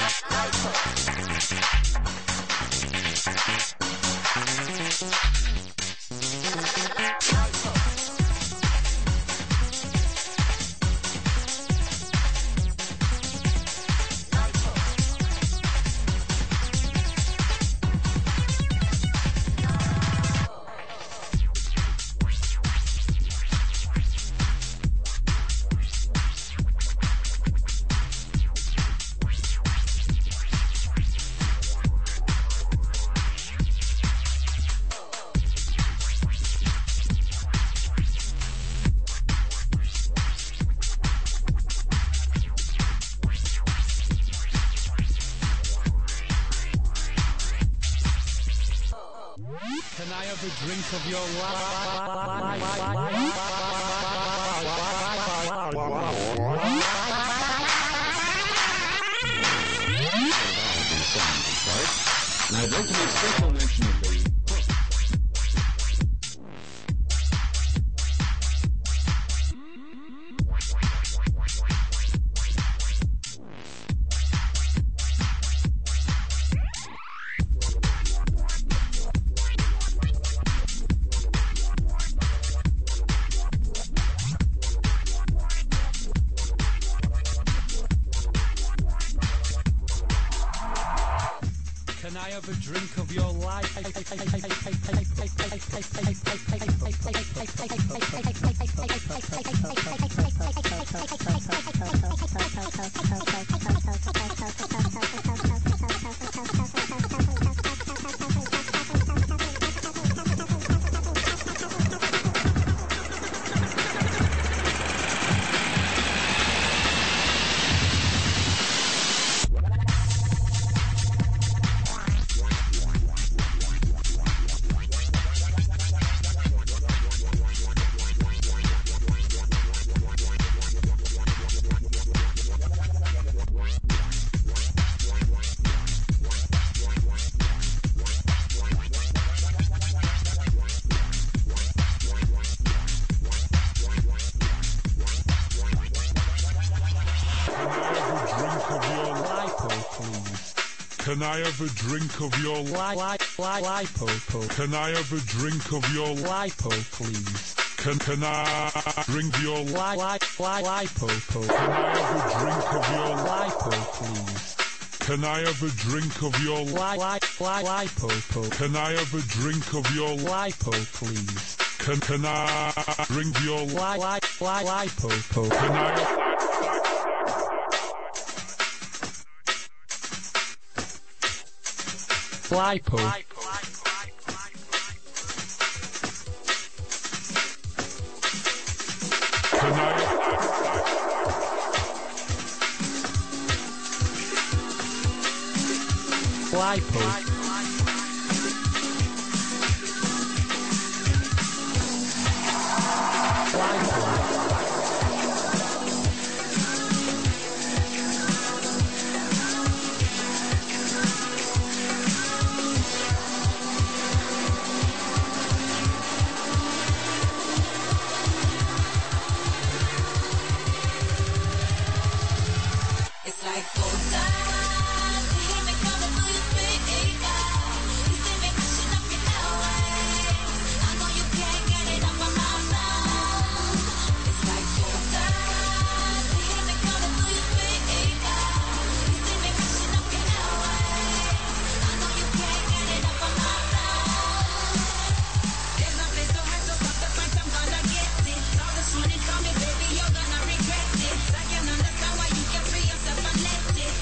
Of your and I'd like to make special mention of the have a drink of your life. Can I have a drink of your lipo? Can I have a drink of your lipo, please? Can I drink your lipo? Can I have a drink of your lipo, please? Can I have a drink of your lipo? Can I have a drink of your lipo, please? Can I drink your lipo? Can I lipo? Can I lipo? It's like full time. You hear me coming through your speaker. You see me pushing up your way. I know you can't get it up on my mind. It's like full time. You hear me coming through your speaker. You see me pushing up your way. I know you can't get it up on my mind. There's no place so hard, so fuck the fight, I'm gonna get it. All this money from me, baby, you're gonna regret it. I can understand why you can free yourself and let it.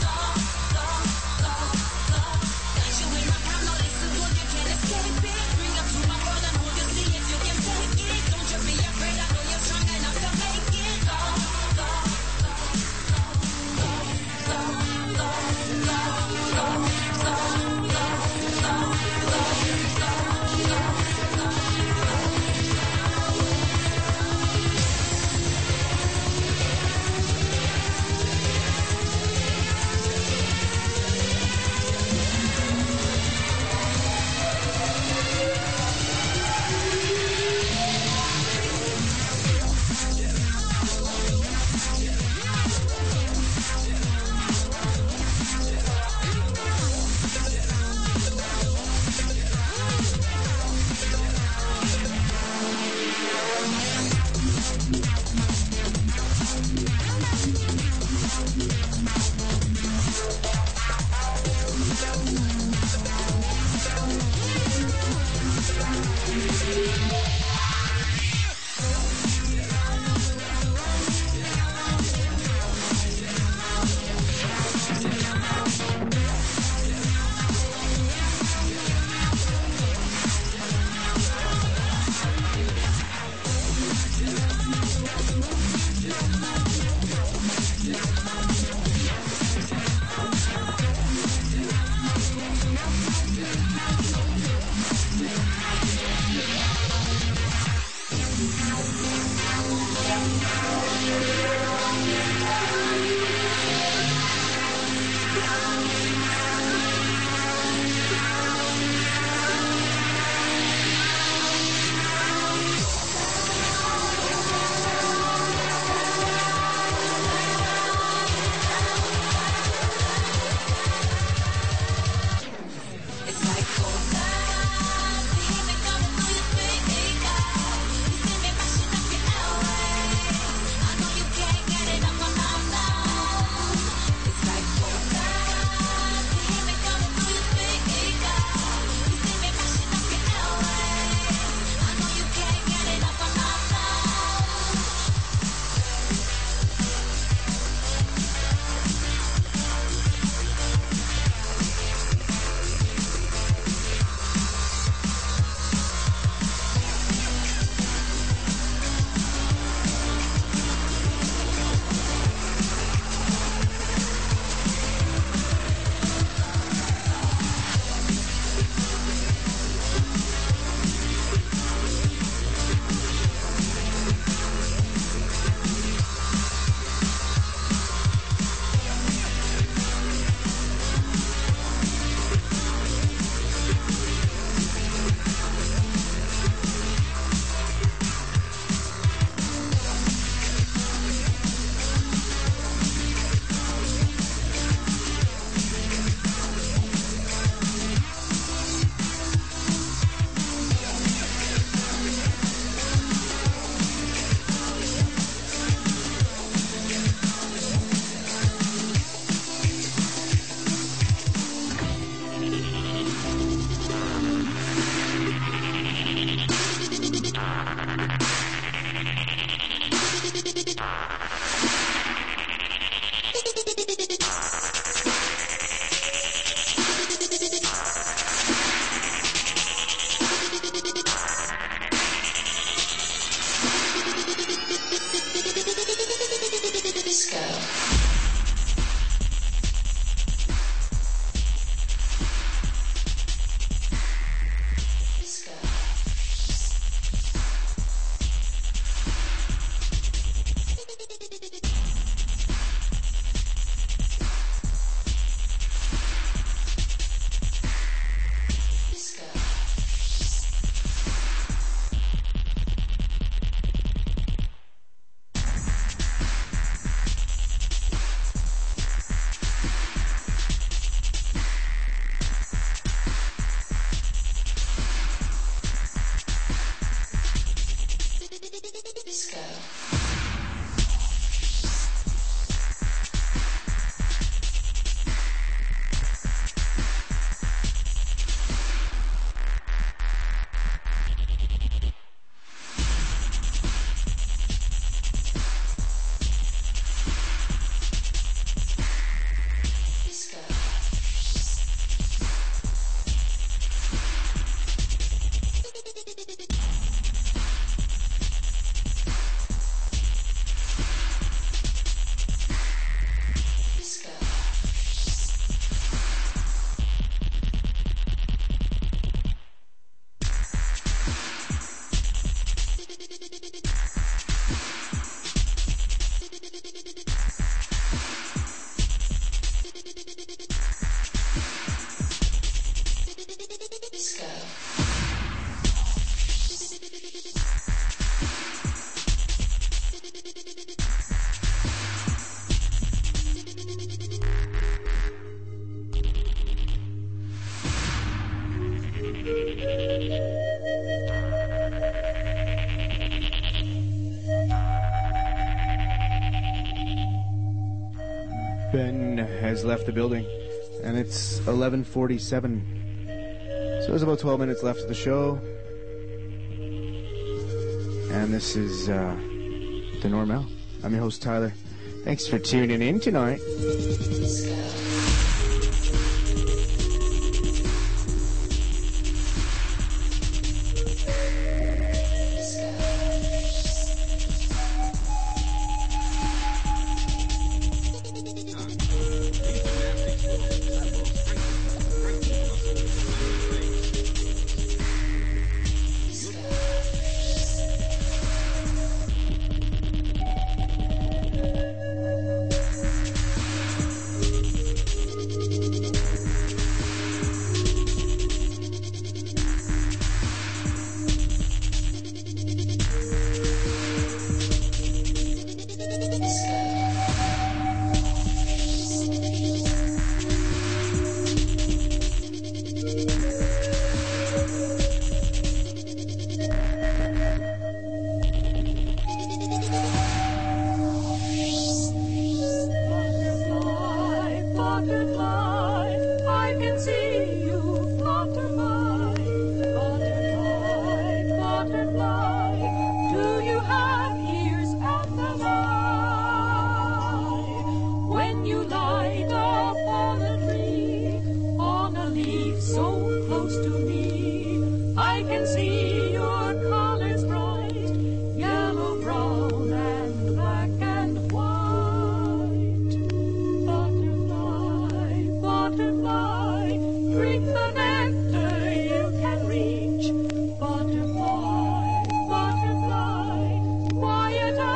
has left the building, and it's 11:47. So there's about 12 minutes left of the show. And this is The Normal. I'm your host, Tyler. Thanks for tuning in tonight.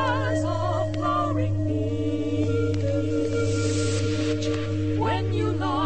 When you lie